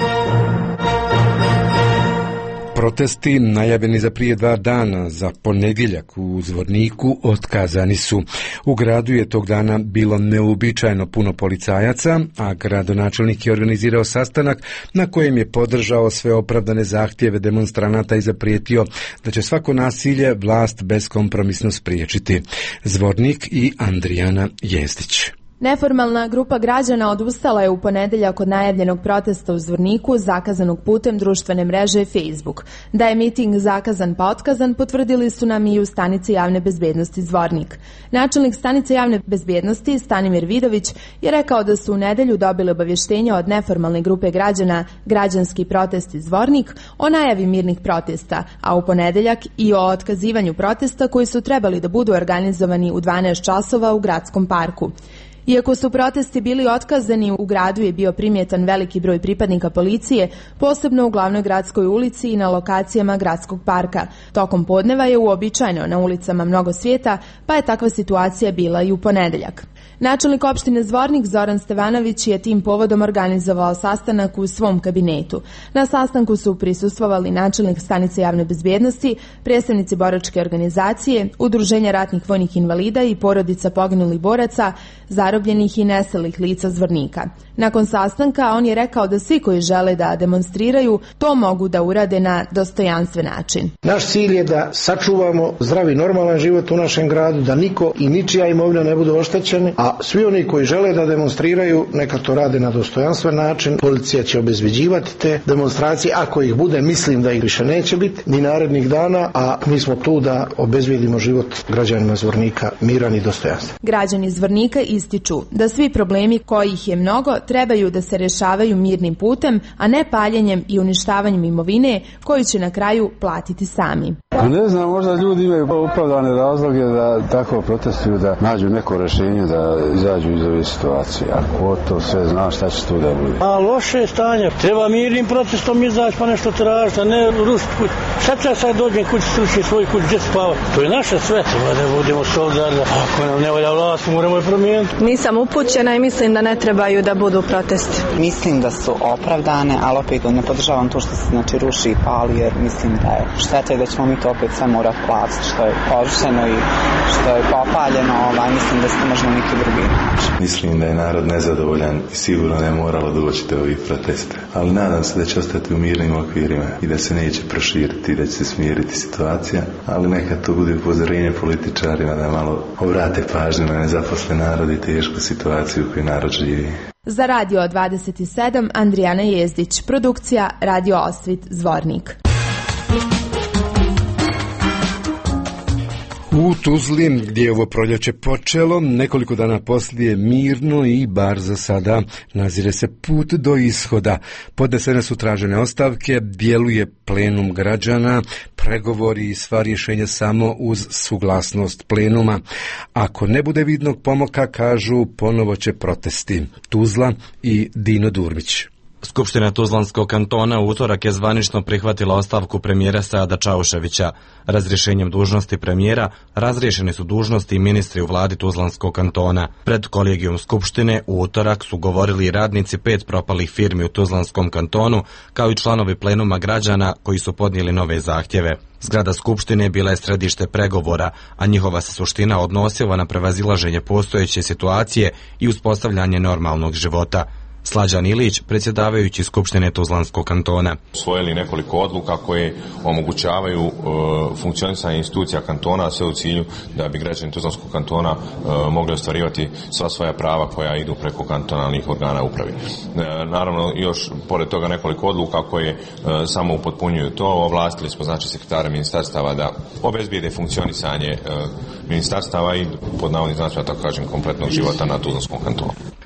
Protesti najavljeni za prije dva dana za ponedjeljak u Zvorniku otkazani su. U gradu je tog dana bilo neuobičajeno puno policajaca, a gradonačelnik je organizirao sastanak na kojem je podržao sve opravdane zahtjeve demonstranata i zaprijetio da će svako nasilje vlast beskompromisno spriječiti. Zvornik i Andrijana Jezdić. Neformalna grupa građana odustala je u ponedjeljak od najavljenog protesta u Zvorniku, zakazanog putem društvene mreže Facebook. Da je miting zakazan pa otkazan, potvrdili su nam i u stanici javne bezbednosti Zvornik. Načelnik stanice javne bezbednosti Stanimir Vidović je rekao da su u nedjelju dobili obavještenja od neformalne grupe građana Građanski protesti Zvornik o najavi mirnih protesta, a u ponedjeljak i o otkazivanju protesta koji su trebali da budu organizovani u dvanaest časova u gradskom parku. Iako su protesti bili otkazani, u gradu je bio primjetan veliki broj pripadnika policije, posebno u glavnoj gradskoj ulici i na lokacijama gradskog parka. Tokom podneva je uobičajeno na ulicama mnogo svijeta, pa je takva situacija bila i u ponedjeljak. Načelnik opštine Zvornik Zoran Stevanović je tim povodom organizovao sastanak u svom kabinetu. Na sastanku su prisustvovali načelnik stanice javne bezbednosti, predstavnici boračke organizacije, Udruženja ratnih vojnih invalida i porodica poginulih boraca, zarobljenih i nestalih lica Zvornika. Nakon sastanka on je rekao da svi koji žele da demonstriraju to mogu da urade na dostojanstven način. Naš cilj je da sačuvamo zdravi normalan život u našem gradu, da niko i ničija imovina ne budu oštećeni, a svi oni koji žele da demonstriraju neka to rade na dostojanstven način. Policija će obezbeđivati te demonstracije, ako ih bude, mislim da ih više neće biti ni narednih dana, a mi smo tu da obezbedimo život građanima Zvornika miran i dostojanstven. Građani Zvornika ističu da svi problemi kojih je mnogo trebaju da se rješavaju mirnim putem, a ne paljenjem i uništavanjem imovine koju će na kraju platiti sami. A ne znam, možda ljudi imaju opravdane razloge da tako protestuju, da nađu neko rješenje, da izađu iz ove situacije. Ako to sve zna, šta će tu da bude? A loše je stanje. Treba mirnim protestom izaći pa nešto tražiti, a ne rušiti kuć. Sad ja sad dođem kući, sručim svoj kuć, gdje spava. To je naše sve. Treba da budemo solidarni. Ako nam ne valja vlast, moramo je promijeniti. Nisam upućena i mislim da ne trebaju da budu protesti. Mislim da su opravdane, ali opet ne podržavam to što se znači ruši i pali, jer mislim da je šteta i da ćemo mi to opet sve morati platiti, što je porušeno i što je popaljeno, ovaj, mislim da se možemo neki drugi način. Mislim da je narod nezadovoljan i sigurno ne moralo doći do ovih protesta, ali nadam se da će ostati u mirnim okvirima i da se neće proširiti i da će se smiriti situacija, ali neka to bude upozorenje političarima da malo obrate pažnju na nezaposlen narod i tešku situaciju u kojoj narod živi. Za Radio dvadeset sedam Andrijana Jezdić, produkcija Radio Osvit Zvornik. U Tuzli, gdje je ovo proljeće počelo, nekoliko dana poslije mirno i bar za sada nazire se put do ishoda. Podnesene su tražene ostavke, djeluje plenum građana, pregovori i sva rješenja samo uz suglasnost plenuma. Ako ne bude vidnog pomoka, kažu, ponovo će protesti. Tuzla i Dino Durmić. Skupština Tuzlanskog kantona u utorak je zvanično prihvatila ostavku premijera Seada Čauševića. Razrješenjem dužnosti premijera razriješeni su dužnosti i ministri u vladi Tuzlanskog kantona. Pred kolegijom Skupštine u utorak su govorili radnici pet propalih firmi u Tuzlanskom kantonu, kao i članovi plenuma građana koji su podnijeli nove zahtjeve. Zgrada Skupštine bila je središte pregovora, a njihova se suština odnosila na prevazilaženje postojeće situacije i uspostavljanje normalnog života. Slađan Ilić, predsjedavajući Skupštine Tuzlanskog kantona. Usvojili nekoliko odluka koje omogućavaju e, funkcionisanje institucija kantona, sve u cilju da bi građani Tuzlanskog kantona e, mogli ostvarivati sva svoja prava koja idu preko kantonalnih organa upravi. E, naravno, još pored toga nekoliko odluka koje e, samo upotpunjuju to. Ovlastili smo znači sekretare ministarstava da obezbijede funkcionisanje e, ministarstava i pod navodnim znacima, tako kažem, kompletnog života na Tuzlanskom kantonu.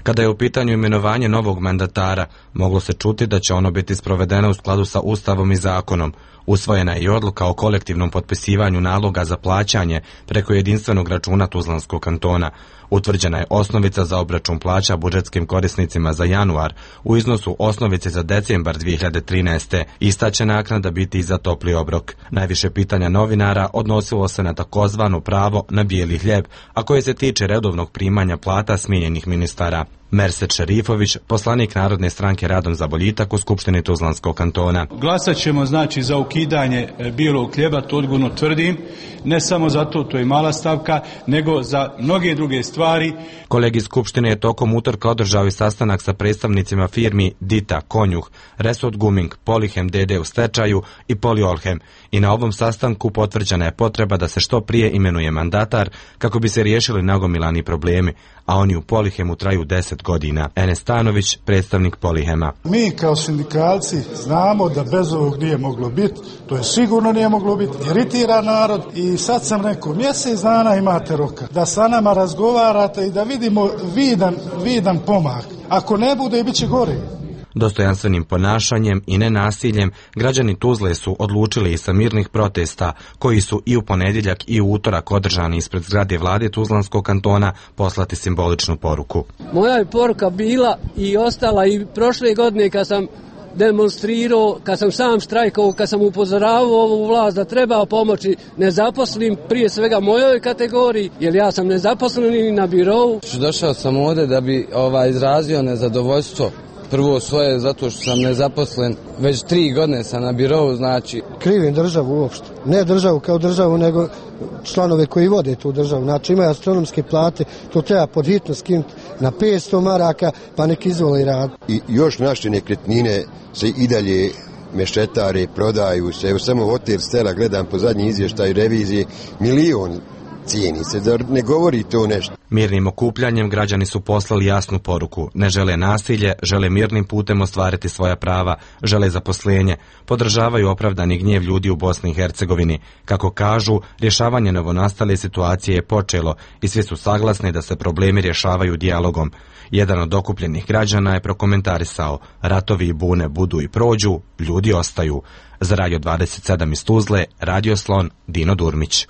Kada je u pitanju imenovanje novog mandatara, moglo se čuti da će ono biti sprovedeno u skladu sa Ustavom i zakonom. Usvojena je i odluka o kolektivnom potpisivanju naloga za plaćanje preko jedinstvenog računa Tuzlanskog kantona. Utvrđena je osnovica za obračun plaća budžetskim korisnicima za januar u iznosu osnovice za decembar dvije hiljade trinaeste. Ista će naknada biti i za topli obrok. Najviše pitanja novinara odnosilo se na takozvano pravo na bijeli hljeb, a koje se tiče redovnog primanja plata smijenjenih ministara. Merset Šerifović, poslanik Narodne stranke Radom za boljitak u Skupštini Tuzlanskog kantona. Glasat ćemo znači za ukidanje bijelog hljeba, to odgovorno tvrdim, ne samo zato, to je mala stavka, nego za mnoge druge stvari. Kolegi Skupštine je tokom utorka održao i sastanak sa predstavnicima firmi Dita, Konjuh, Resort Guming, Polihem D D u stečaju i Poliolhem. I na ovom sastanku potvrđena je potreba da se što prije imenuje mandatar kako bi se riješili nagomilani problemi, a oni u Polihemu traju deset godina. Enes Stanović, predstavnik Polihema. Mi kao sindikalci znamo da bez ovog nije moglo biti, to je sigurno nije moglo biti, iritira narod i sad sam rekao, mjesec dana imate roka da sa nama razgovarate i da vidimo vidan, vidan pomak. Ako ne bude, bit će gore. Dostojanstvenim ponašanjem i nenasiljem građani Tuzle su odlučili i sa mirnih protesta, koji su i u ponedjeljak i u utorak održani ispred zgrade vlade Tuzlanskog kantona, poslati simboličnu poruku. Moja je poruka bila i ostala i prošle godine kad sam demonstrirao, kad sam sam štrajkao, kad sam upozoravao ovu vlast da treba pomoći nezaposlenim, prije svega mojoj kategoriji, jer ja sam nezaposleni na birovu. Došao sam ovdje da bi ovaj, izrazio nezadovoljstvo. Prvo svoje, zato što sam nezaposlen, već tri godine sam na birovu, znači... Krivim državu uopšte, ne državu kao državu, nego članove koji vode tu državu. Znači imaju astronomske plate, to treba pod hitno skinuti na petsto maraka, pa nek izvoli rad. I još naše nekretnine se i dalje mešetare, prodaju se. Evo samo hotel Stela, gledam po zadnji izvještaj revizije, milion cijeni se, da ne govori to nešto. Mirnim okupljanjem građani su poslali jasnu poruku. Ne žele nasilje, žele mirnim putem ostvariti svoja prava, žele zaposlenje, podržavaju opravdani gnjev ljudi u Bosni i Hercegovini. Kako kažu, rješavanje novonastale situacije je počelo i svi su saglasni da se problemi rješavaju dijalogom. Jedan od okupljenih građana je prokomentarisao: ratovi i bune budu i prođu, ljudi ostaju. Za Radio dvadeset sedam iz Tuzle, Radio Slon, Dino Durmić.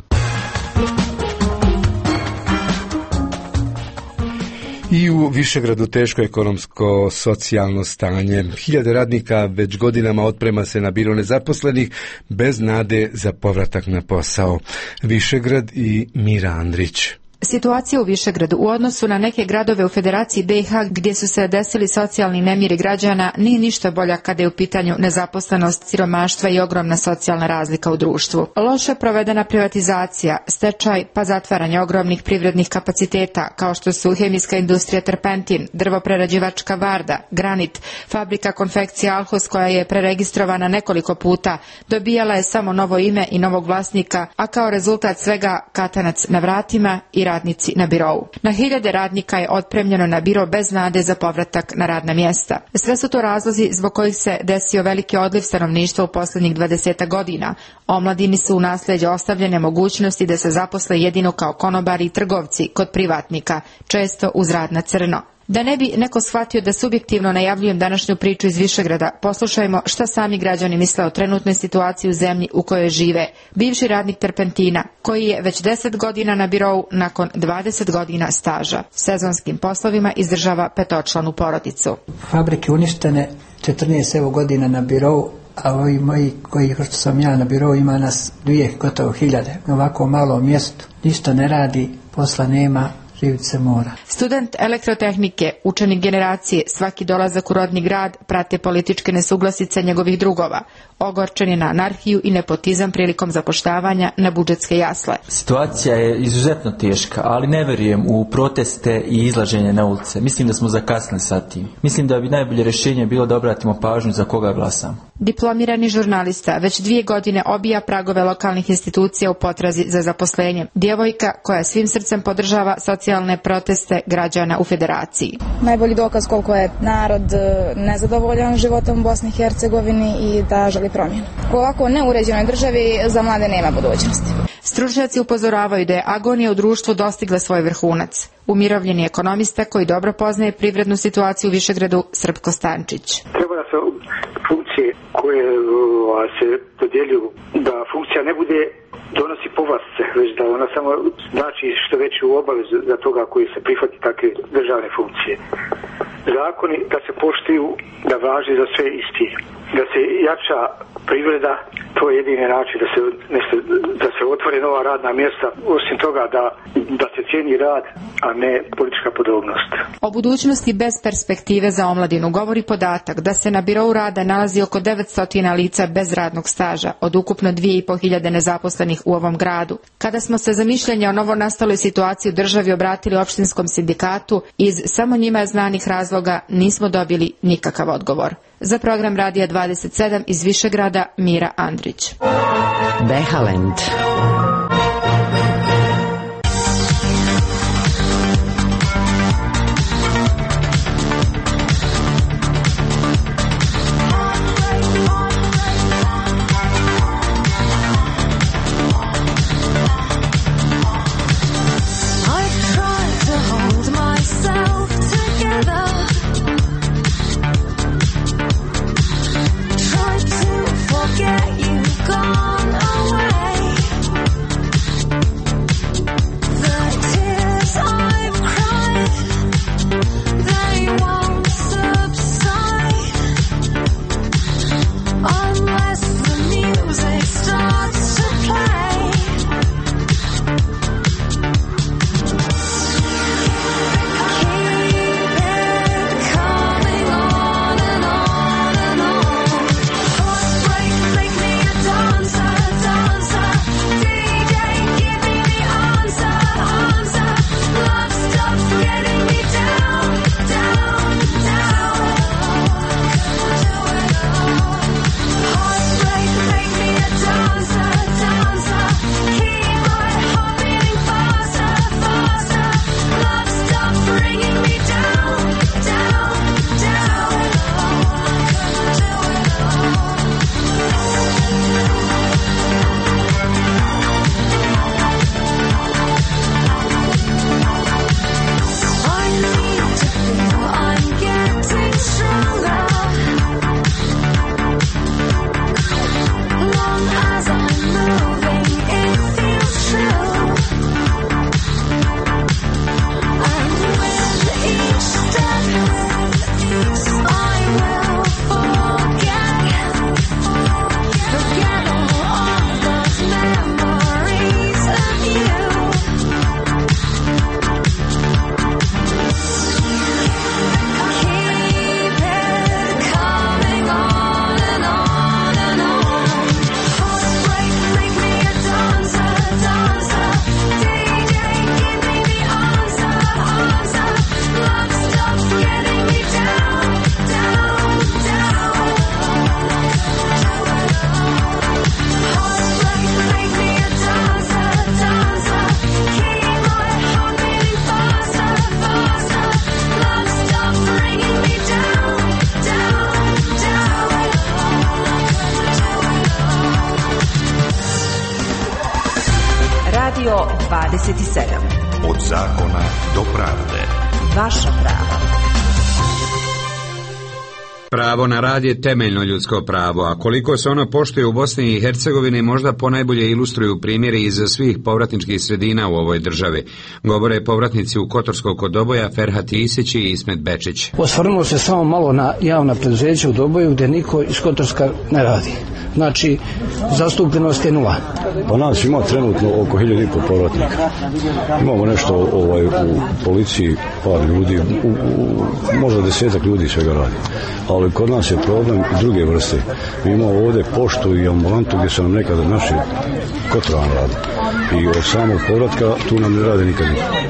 I u Višegradu teško ekonomsko-socijalno stanje. Hiljade radnika već godinama otprema se na biro nezaposlenih bez nade za povratak na posao. Višegrad i Mira Andrić. Situacija u Višegradu u odnosu na neke gradove u Federaciji B i H gdje su se desili socijalni nemiri građana nije ništa bolja kada je u pitanju nezaposlenost, siromaštva i ogromna socijalna razlika u društvu. Loše provedena privatizacija, stečaj pa zatvaranje ogromnih privrednih kapaciteta kao što su hemijska industrija Terpentin, drvoprerađivačka Varda, Granit, fabrika konfekcija Alhos koja je preregistrovana nekoliko puta, dobijala je samo novo ime i novog vlasnika, a kao rezultat svega katanac na vratima i radnici na birovu. Na hiljade radnika je otpremljeno na biro bez nade za povratak na radna mjesta. Sve su to razlozi zbog kojih se desio veliki odliv stanovništva u posljednjih dvadesetak godina. Omladini su u nasljeđe ostavljene mogućnosti da se zaposle jedino kao konobari i trgovci kod privatnika, često uz rad na crno. Da ne bi neko shvatio da subjektivno najavljujem današnju priču iz Višegrada, poslušajmo šta sami građani misle o trenutnoj situaciji u zemlji u kojoj žive. Bivši radnik Terpentina, koji je već deset godina na birovu nakon dvadeset godina staža. Sezonskim poslovima izdržava petočlanu porodicu. Fabrike uništene, četrnaest evo godina na birovu, a ovi moji koji, što sam ja na birovu, ima nas dvije gotovo hiljade. Na ovako malom mjestu ništa ne radi, posla nema, živjeti se mora. Student elektrotehnike, učenik generacije, svaki dolazak u rodni grad prate političke nesuglasice njegovih drugova. Ogorčen je na anarhiju i nepotizam prilikom zapošljavanja na budžetske jasle. Situacija je izuzetno teška, ali ne vjerujem u proteste i izlaženje na ulice. Mislim da smo zakasnili sa tim. Mislim da bi najbolje rješenje bilo da obratimo pažnju za koga glasamo. Diplomirani žurnalista već dvije godine obija pragove lokalnih institucija u potrazi za zaposlenje. Djevojka koja svim srcem podržava socijalne proteste građana u Federaciji. Najbolji dokaz koliko je narod nezadovoljan životom u Bosni i Hercegovini i da želi promjenu. U ovako neuređenoj državi za mlade nema budućnosti. Stručnjaci upozoravaju da je agonija u društvu dostigla svoj vrhunac. Umirovljeni ekonomista koji dobro poznaje privrednu situaciju u Višegradu, Srpko Stančić. Treba da se funkcije koje se dodjeljuju, da funkcija ne bude donosi povlastice, već da ona samo znači što veću obavezu za toga koji se prihvati takve državne funkcije. Zakoni da se poštuju, da važi za sve isti, da se jača privreda, to je jedini način da se, nešto, da se otvore nova radna mjesta, osim toga da, da se cijeni rad, a ne politička podobnost. O budućnosti bez perspektive za omladinu govori podatak da se na birou rada nalazi oko devetsto lica bez radnog staža od ukupno dvije i po hiljade nezaposlenih u ovom gradu. Kada smo se za mišljenje o novonastaloj situaciji u državi obratili opštinskom sindikatu, iz samo njima znanih razloga nismo dobili nikakav odgovor. Za program Radija dvadeset sedam iz Višegrada, Mira Andrić. Behalend. dvadeset sedam. Od zakona do pravde. Vaša prava. Pravo na rad je temeljno ljudsko pravo, a koliko se ono poštuje u Bosni i Hercegovini možda ponajbolje ilustruju primjeri iz svih povratničkih sredina u ovoj državi. Govore povratnici u Kotorsko kod Doboja Ferhat Isić i Ismet Bečić. Osvrnuo se samo malo na javna preduzeća u Doboju gdje niko iz Kotorska ne radi. Znači, zastupljenost je nula. Pa nas ima trenutno oko hiljadu i pol povratnika. Imamo nešto ovaj, u policiji, par ljudi, u, u, možda desetak ljudi svega radi. Ali kod nas je problem druge vrste. Mi imamo ovdje poštu i ambulantu gdje su nam nekada naši Kotorani radi. I od samog povratka tu nam ne rade nikad niko.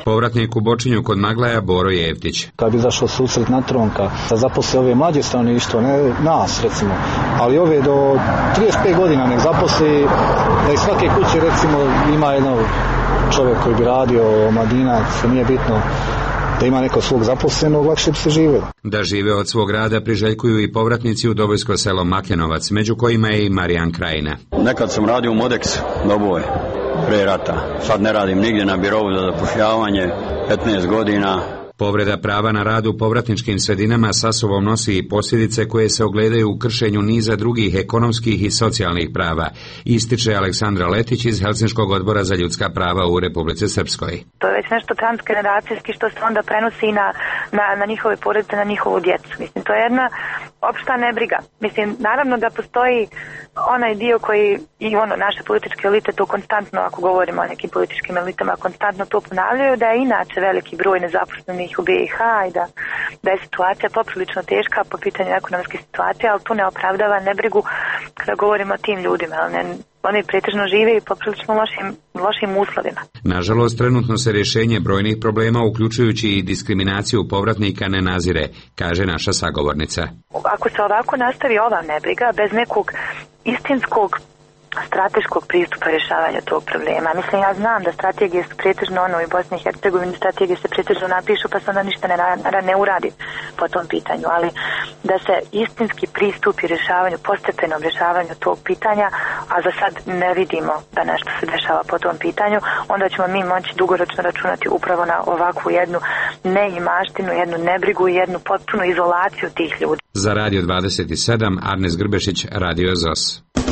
Povratnik u Bočinju kod Maglaja Boro Jevtić. Kad bi zašao susret na tronka, da zaposli ove mlađe stanovništvo, ne nas recimo, ali ove do trideset pet godina nek zaposli, da iz svake kuće recimo ima jedan čovjek koji bi radio, mladinac, nije bitno, da ima neko svog zaposlenog, lakše bi se živjelo. Da žive od svog rada priželjkuju i povratnici u Dobojsko selo Makljanovac, među kojima je i Marijan Krajina. Nekad sam radio u Modex, Doboj, pre rata. Sad ne radim nigdje na birovu za zapošljavanje, petnaest godina. Povreda prava na rad u povratničkim sredinama sa sobom nosi i posljedice koje se ogledaju u kršenju niza drugih ekonomskih i socijalnih prava, ističe Aleksandra Letić iz Helsinškog odbora za ljudska prava u Republici Srpskoj. To je već nešto transgeneracijski što se onda prenosi na, na, na njihove porodice, na njihovu djecu. Mislim, to je jedna opšta nebriga. Mislim, naravno da postoji onaj dio koji i ono, naše političke elite to konstantno, ako govorimo o nekim političkim elitama, konstantno to ponavljaju, da je inače veliki broj nezaposlenih u B i H i da, da je situacija poprilično teška po pitanju ekonomske situacije, ali to ne opravdava nebrigu kada govorimo o tim ljudima. Ne, oni pretežno žive i poprilično lošim, lošim uslovima. Nažalost, trenutno se rješenje brojnih problema, uključujući i diskriminaciju povratnika, ne nazire, kaže naša sagovornica. Ako se ovako nastavi ova nebriga, bez nekog istinskog strateškog pristupa rješavanja tog problema. Mislim, ja znam da strategije su pretežno ono i Bosni i Hercegovini, strategije se pretežno napišu pa se onda ništa ne, ne uradi po tom pitanju, ali da se istinski pristupi rješavanju, postepenom rješavanju tog pitanja, a za sad ne vidimo da nešto se dešava po tom pitanju, onda ćemo mi moći dugoročno računati upravo na ovakvu jednu neimaštinu, jednu nebrigu i jednu potpunu izolaciju tih ljudi. Za Radio dvadeset sedam, Arnes Grbešić, Radio Zos.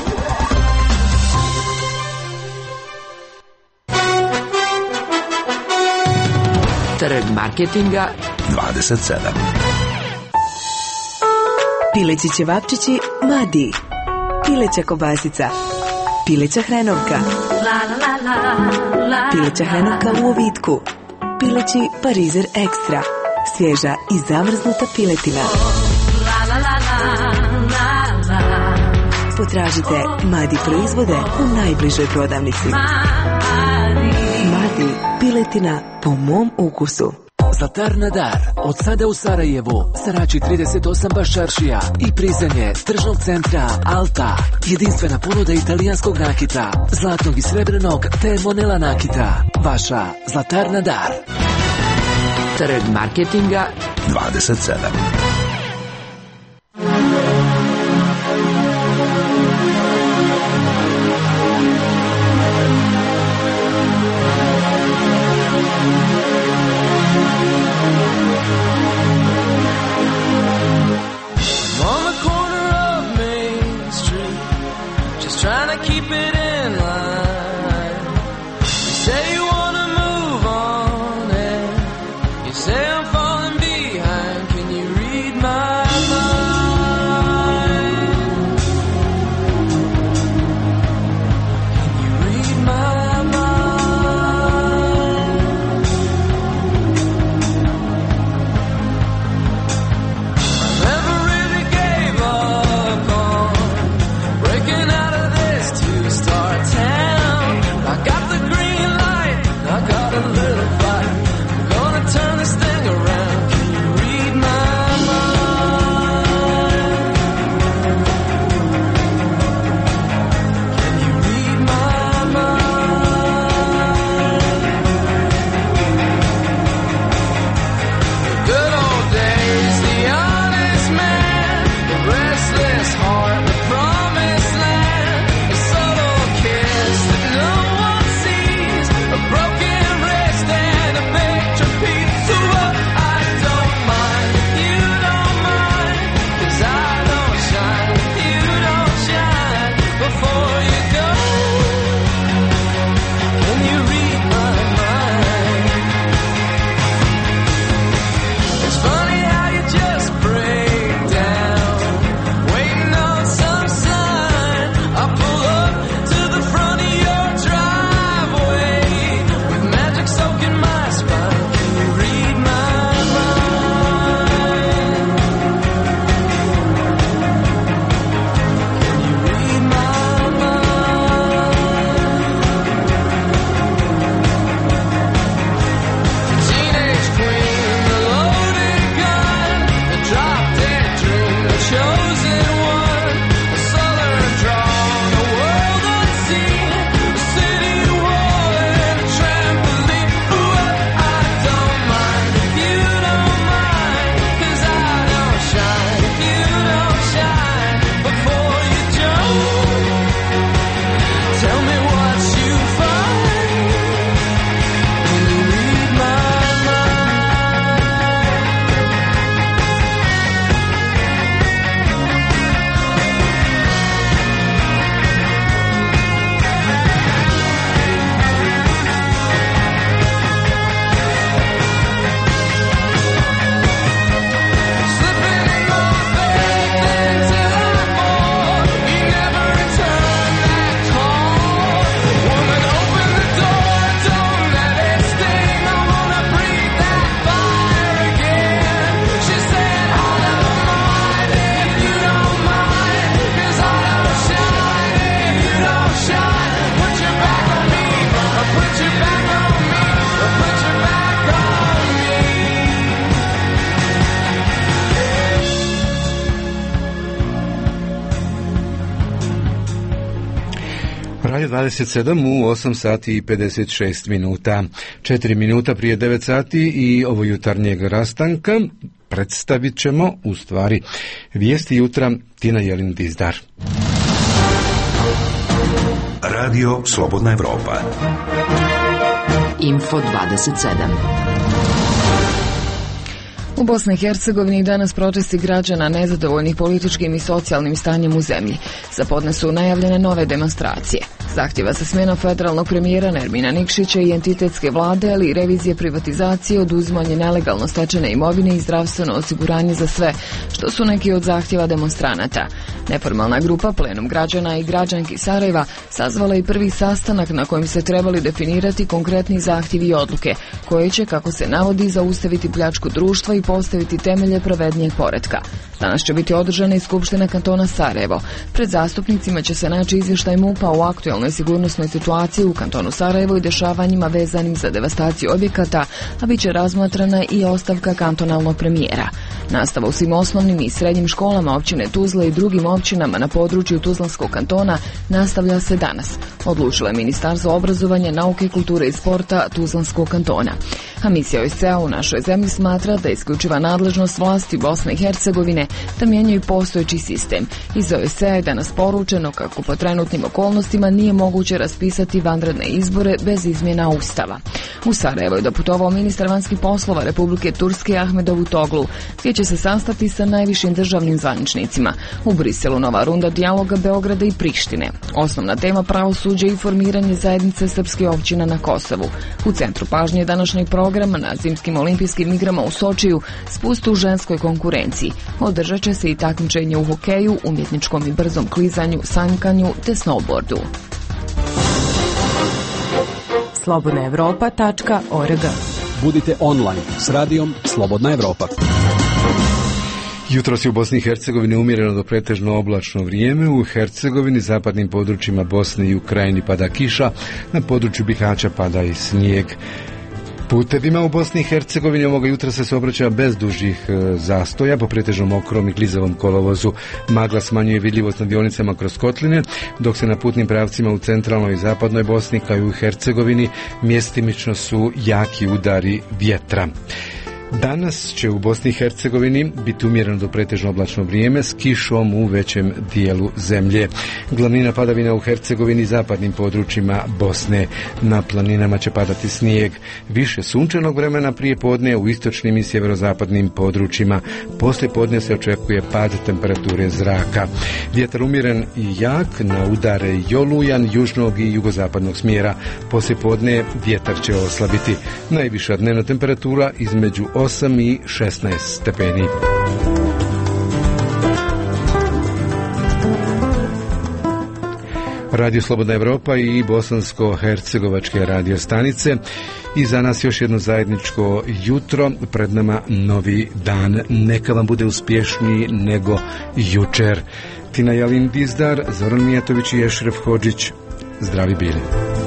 Trg marketinga dvadeset sedam. Pileći ćevapčići Madi, pileća kobasica, pileća hrenovka, pileća hrenovka u ovitku, pileći parizer ekstra, svježa i zamrznuta piletina. Potražite Madi proizvode u najbližoj prodavnici. Madi, piletina po mom ukusu. Zlatar na dar. Od sada u Sarajevu, Sarači trideset osam Baščaršija i prizemlje tržnog centra Alta. Jedinstvena ponuda italijanskog nakita, zlatnog i srebrnog te monela nakita. Vaša Zlatar na dar. Trg marketinga dvadeset sedam. Say I'm falling behind, can you read? Radio dvadeset sedam u osam sati i pedeset šest minuta. četiri minuta prije devet sati i ovo jutarnjeg rastanka predstavit ćemo, u stvari, vijesti jutra Tina Jelin Dizdar. Radio Slobodna Evropa. Info dvadeset sedam. U Bosni i Hercegovini danas protesti građana nezadovoljnih političkim i socijalnim stanjem u zemlji. Za podne su najavljene nove demonstracije. Zahtjeva se smjena federalnog premijera Nermina Nikšića i entitetske vlade, ali i revizije privatizacije, oduzimanje nelegalno stečene imovine i zdravstveno osiguranje za sve, što su neki od zahtjeva demonstranata. Neformalna grupa Plenum građana i građanki Sarajeva sazvala i prvi sastanak na kojem se trebali definirati konkretni zahtjevi i odluke, koje će, kako se navodi, zaustaviti pljačku društva i postaviti temelje pravednijeg poretka. Danas će biti održana i Skupština kantona Sarajevo. Pred zastupnicima će se naći izvještaj MUP-a o aktualnoj sigurnosnoj situaciji u kantonu Sarajevo i dešavanjima vezanim za devastaciju objekata, a bit će razmatrana i ostavka kantonalnog premijera. Nastava u svim osnovnim i srednjim školama općine Tuzla i drugim općinama na području Tuzlanskog kantona nastavlja se danas, odlučilo je Ministarstvo obrazovanja, nauke, kulture i sporta Tuzlanskog kantona. A misija O S C E-a u našoj zemlji smatra da je isključiva nadležnost vlasti Bosne i Hercegovine da mijenjaju postojeći sistem. Iz O S C E-a je danas poručeno kako po trenutnim okolnostima nije moguće raspisati vanredne izbore bez izmjena Ustava. U Sarajevo je doputovao ministar vanjskih poslova Republike Turske Ahmed Davutoglu, gdje će se sastati sa najvišim državnim zvaničnicima. U Briselu nova runda dijaloga Beograda i Prištine. Osnovna tema pravosuđe i formiranje zajednice srpske općina na Kosovu. U centru pažnje današnjeg programa na zimskim olimpijskim igrama u Sočiju spust u ženskoj konkurenciji. Održat će se i takmičenje u hokeju, umjetničkom i brzom klizanju, sankanju te snowboardu. slobodna evropa tačka org. Budite online s radijom Slobodna Evropa. Jutros je u Bosni i Hercegovini umjereno do pretežno oblačno vrijeme. U Hercegovini, zapadnim područjima Bosne i Ukrajini pada kiša, na području Bihaća pada i snijeg. Putevima u Bosni i Hercegovini ovoga jutra se saobraća bez dužih e, zastoja, po pretežno mokrom i klizavom kolovozu. Magla smanjuje vidljivost na dionicama kroz kotline, dok se na putnim pravcima u centralnoj i zapadnoj Bosni, kao i u Hercegovini, mjestimično su jaki udari vjetra. Danas će u Bosni i Hercegovini biti umjereno do pretežno oblačno vrijeme s kišom u većem dijelu zemlje. Glavnina padavina u Hercegovini i zapadnim područjima Bosne. Na planinama će padati snijeg. Više sunčanog vremena prije podne u istočnim i sjeverozapadnim područjima. Poslije podne se očekuje pad temperature zraka. Vjetar umjeren i jak, na udare i olujan južnog i jugozapadnog smjera. Poslije podne vjetar će oslabiti. Najviša dnevna temperatura između osam i šesnaest stepeni. Radio Slobodna Evropa i bosansko-hercegovačke radio stanice. I za nas još jedno zajedničko jutro, pred nama novi dan. Neka vam bude uspješniji nego jučer. Tina Jelin Dizdar, Zoran Mijatović i Ešref Hodžić. Zdravi bili.